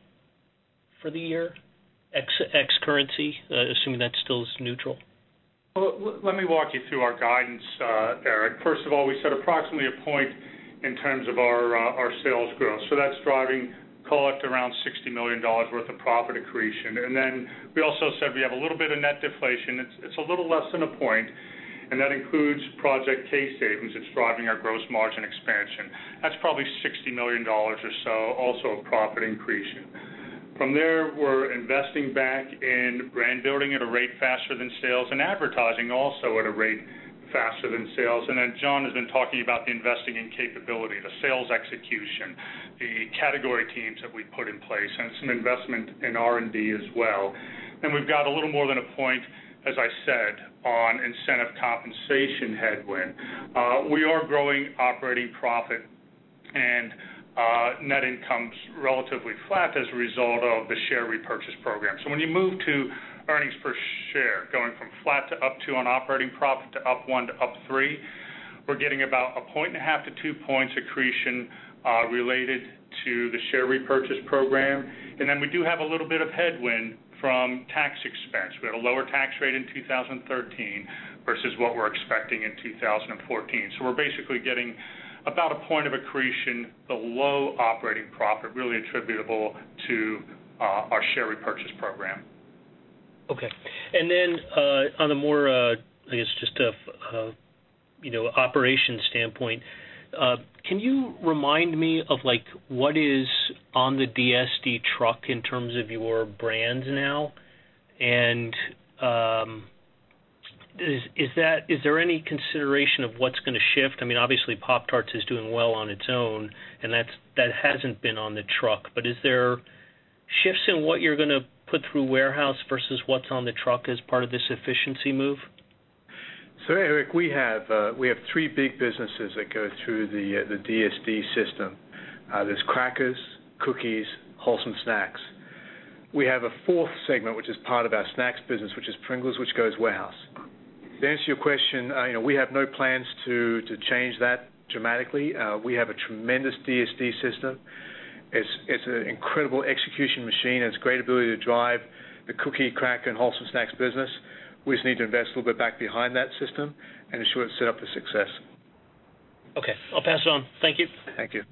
for the year, ex ex currency, uh, assuming that still is neutral? Well, let me walk you through our guidance, uh, Eric. First of all, we set approximately a point in terms of our uh, our sales growth. So that's driving, call it around sixty million dollars worth of profit accretion. And then we also said we have a little bit of net deflation. It's, it's a little less than a point, and that includes Project K savings. It's driving our gross margin expansion. That's probably sixty million dollars or so, also a profit accretion. From there, we're investing back in brand building at a rate faster than sales, and advertising also at a rate faster than sales. And then John has been talking about the investing in capability, the sales execution, the category teams that we put in place, and some investment in R and D as well. And we've got a little more than a point, as I said, on incentive compensation headwind. Uh, we are growing operating profit, and Uh, net income's relatively flat as a result of the share repurchase program. So when you move to earnings per share, going from flat to up two on operating profit to up one to up three, we're getting about a point and a half to two points accretion uh, related to the share repurchase program. And then we do have a little bit of headwind from tax expense. We had a lower tax rate in two thousand thirteen versus what we're expecting in two thousand fourteen. So we're basically getting about a point of accretion below operating profit, really attributable to uh, our share repurchase program. Okay. And then uh, on the more, uh, I guess, just a, uh, you know, operation standpoint, uh, can you remind me of, like, what is on the D S D truck in terms of your brands now? And um, Is, is that is there any consideration of what's going to shift? I mean, obviously Pop-Tarts is doing well on its own, and that's that hasn't been on the truck. But is there shifts in what you're going to put through warehouse versus what's on the truck as part of this efficiency move? So, Eric, we have uh, we have three big businesses that go through the uh, the D S D system. Uh, there's crackers, cookies, wholesome snacks. We have a fourth segment, which is part of our snacks business, which is Pringles, which goes warehouse. To answer your question, uh, you know, we have no plans to, to change that dramatically. Uh, we have a tremendous D S D system. It's it's an incredible execution machine, and it's great ability to drive the cookie, cracker, and wholesome snacks business. We just need to invest a little bit back behind that system and ensure it's set up for success. Okay, I'll pass it on. Thank you. Thank you.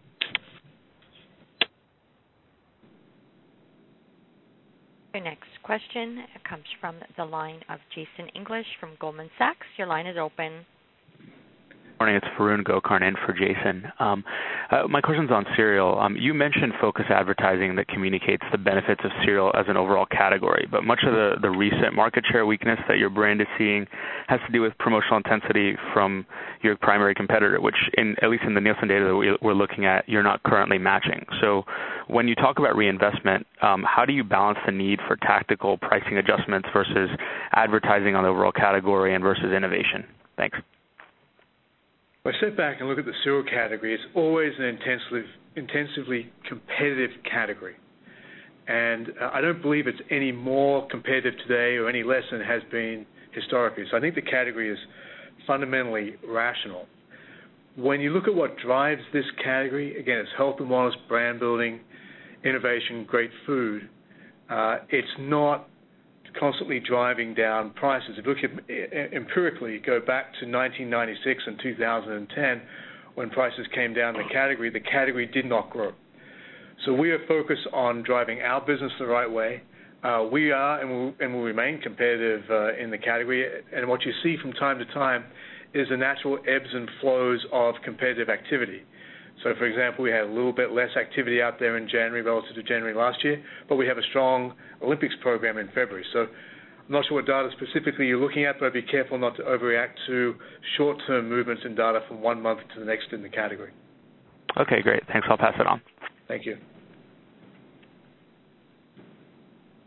Your next question comes from the line of Jason English from Goldman Sachs. Your line is open. Good morning. It's Varun Gokarn in for Jason. Um, uh, my question's on cereal. Um, you mentioned focus advertising that communicates the benefits of cereal as an overall category, but much of the, the recent market share weakness that your brand is seeing has to do with promotional intensity from your primary competitor, which, in, at least in the Nielsen data that we, we're looking at, you're not currently matching. So when you talk about reinvestment, um, how do you balance the need for tactical pricing adjustments versus advertising on the overall category and versus innovation? Thanks. If I step back and look at the cereal category, it's always an intensively, intensively competitive category. And uh, I don't believe it's any more competitive today or any less than it has been historically. So I think the category is fundamentally rational. When you look at what drives this category, again, it's health and wellness, brand building, innovation, great food. Uh, it's not constantly driving down prices. If you look at empirically, go back to nineteen ninety-six and two thousand ten, when prices came down in the category, the category did not grow. So we are focused on driving our business the right way. Uh, we are and will, and will remain competitive uh, in the category. And what you see from time to time is the natural ebbs and flows of competitive activity. So, for example, we had a little bit less activity out there in January relative to January last year, but we have a strong Olympics program in February. So I'm not sure what data specifically you're looking at, but be careful not to overreact to short-term movements in data from one month to the next in the category. Okay, great. Thanks. I'll pass it on. Thank you.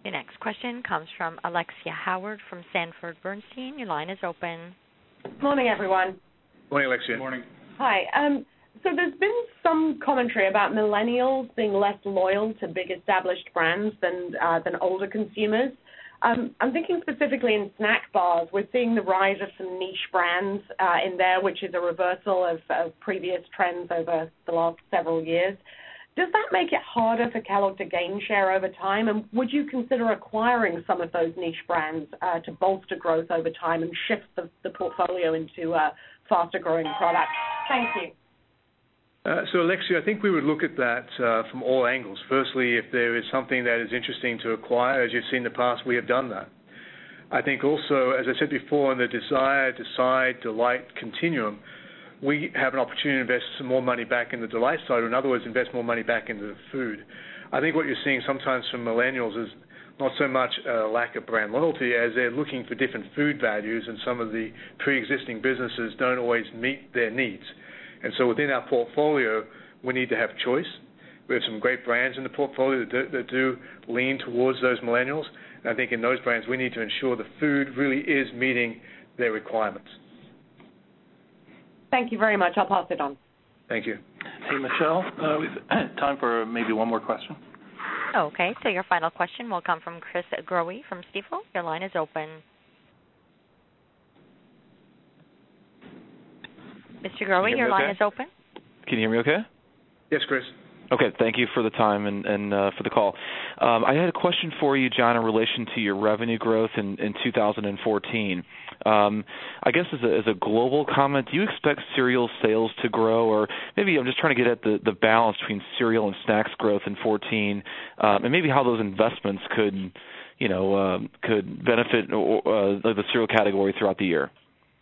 Your next question comes from Alexia Howard from Sanford Bernstein. Your line is open. Morning, everyone. Morning, Alexia. Good morning. Hi. Um, so there's been some commentary about millennials being less loyal to big established brands than uh, than older consumers. Um, I'm thinking specifically in snack bars. We're seeing the rise of some niche brands uh, in there, which is a reversal of, of previous trends over the last several years. Does that make it harder for Kellogg to gain share over time? And would you consider acquiring some of those niche brands uh, to bolster growth over time and shift the, the portfolio into uh, faster-growing products? Thank you. Uh, so, Alexia, I think we would look at that uh, from all angles. Firstly, if there is something that is interesting to acquire, as you've seen in the past, we have done that. I think also, as I said before, in the desire, decide, delight continuum, we have an opportunity to invest some more money back in the delight side, or in other words, invest more money back into the food. I think what you're seeing sometimes from millennials is not so much a lack of brand loyalty as they're looking for different food values, and some of the pre-existing businesses don't always meet their needs. And so within our portfolio, we need to have choice. We have some great brands in the portfolio that do, that do lean towards those millennials. And I think in those brands, we need to ensure the food really is meeting their requirements. Thank you very much. I'll pass it on. Thank you. Hey, Michelle, uh, we've time for maybe one more question. Okay, so your final question will come from Chris Growe from Stifel. Your line is open. Mister Growe, your line okay? is open. Can you hear me okay? Yes, Chris. Okay, thank you for the time and, and uh, for the call. Um, I had a question for you, John, in relation to your revenue growth in, in two thousand fourteen. Um, I guess as a, as a global comment, do you expect cereal sales to grow, or maybe I'm just trying to get at the, the balance between cereal and snacks growth in fourteen, um, and maybe how those investments could, you know, um, could benefit uh, the cereal category throughout the year?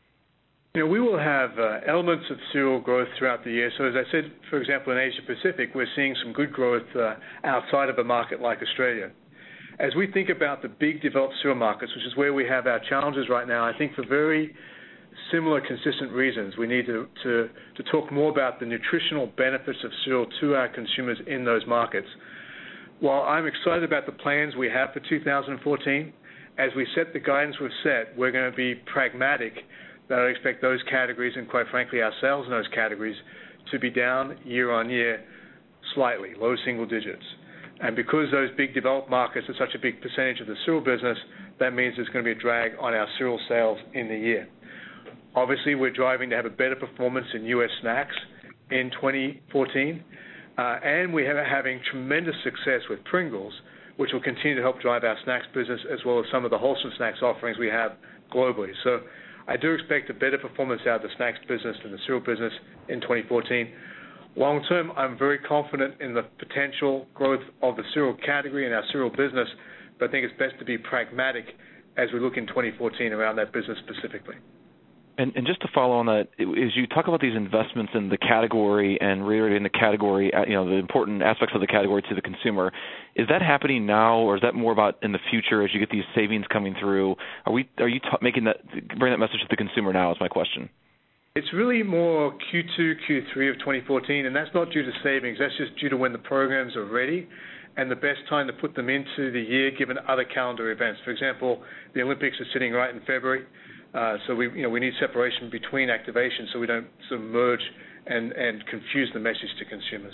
You know, we will have uh, elements of cereal growth throughout the year. So as I said, for example, in Asia Pacific, we're seeing some good growth uh, outside of a market like Australia. As we think about the big developed cereal markets, which is where we have our challenges right now, I think for very similar, consistent reasons, we need to, to, to talk more about the nutritional benefits of cereal to our consumers in those markets. While I'm excited about the plans we have for two thousand fourteen, as we set the guidance we've set, we're going to be pragmatic that I expect those categories, and quite frankly our sales in those categories, to be down year on year slightly, low single digits. And because those big developed markets are such a big percentage of the cereal business, that means there's going to be a drag on our cereal sales in the year. Obviously, we're driving to have a better performance in U S snacks in twenty fourteen, uh, and we are having tremendous success with Pringles, which will continue to help drive our snacks business as well as some of the wholesome snacks offerings we have globally. So I do expect a better performance out of the snacks business than the cereal business in twenty fourteen. Long term, I'm very confident in the potential growth of the cereal category and our cereal business, but I think it's best to be pragmatic as we look in twenty fourteen around that business specifically. And, and just to follow on that, as you talk about these investments in the category and reiterating the category, you know, the important aspects of the category to the consumer, is that happening now, or is that more about in the future as you get these savings coming through? Are we are you t- making that bring that message to the consumer now? Is my question. It's really more Q two, Q three of twenty fourteen, and that's not due to savings. That's just due to when the programs are ready and the best time to put them into the year given other calendar events. For example, the Olympics are sitting right in February. Uh, so we, you know, we need separation between activations so we don't sort of merge and, and confuse the message to consumers.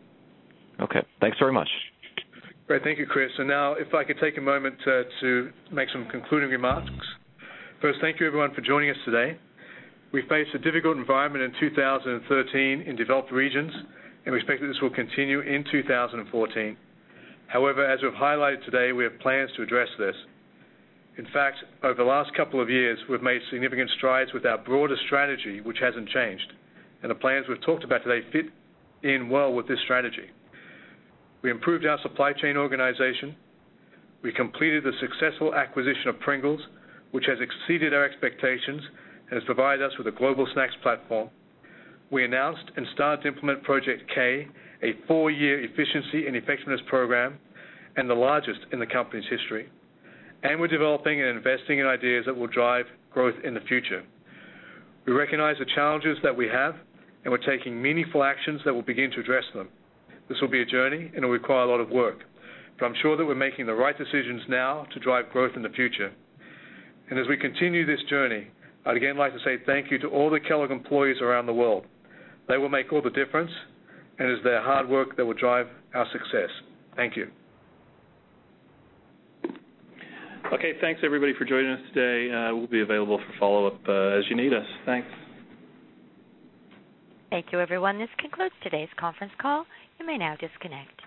Okay. Thanks very much. Great. Thank you, Chris. And now, if I could take a moment uh, to make some concluding remarks. First, thank you, everyone, for joining us today. We face a difficult environment in two thousand thirteen in developed regions, and we expect that this will continue in two thousand fourteen. However, as we've highlighted today, we have plans to address this. In fact, over the last couple of years, we've made significant strides with our broader strategy, which hasn't changed. And the plans we've talked about today fit in well with this strategy. We improved our supply chain organization. We completed the successful acquisition of Pringles, which has exceeded our expectations and has provided us with a global snacks platform. We announced and started to implement Project K, a four-year efficiency and effectiveness program, and the largest in the company's history. And we're developing and investing in ideas that will drive growth in the future. We recognize the challenges that we have, and we're taking meaningful actions that will begin to address them. This will be a journey, and it will require a lot of work. but I'm sure that we're making the right decisions now to drive growth in the future. And as we continue this journey, I'd again like to say thank you to all the Kellogg employees around the world. They will make all the difference, and it's their hard work that will drive our success. Thank you. Okay, thanks everybody for joining us today. Uh, we'll be available for follow-up uh, as you need us. Thanks. Thank you, everyone. This concludes today's conference call. You may now disconnect.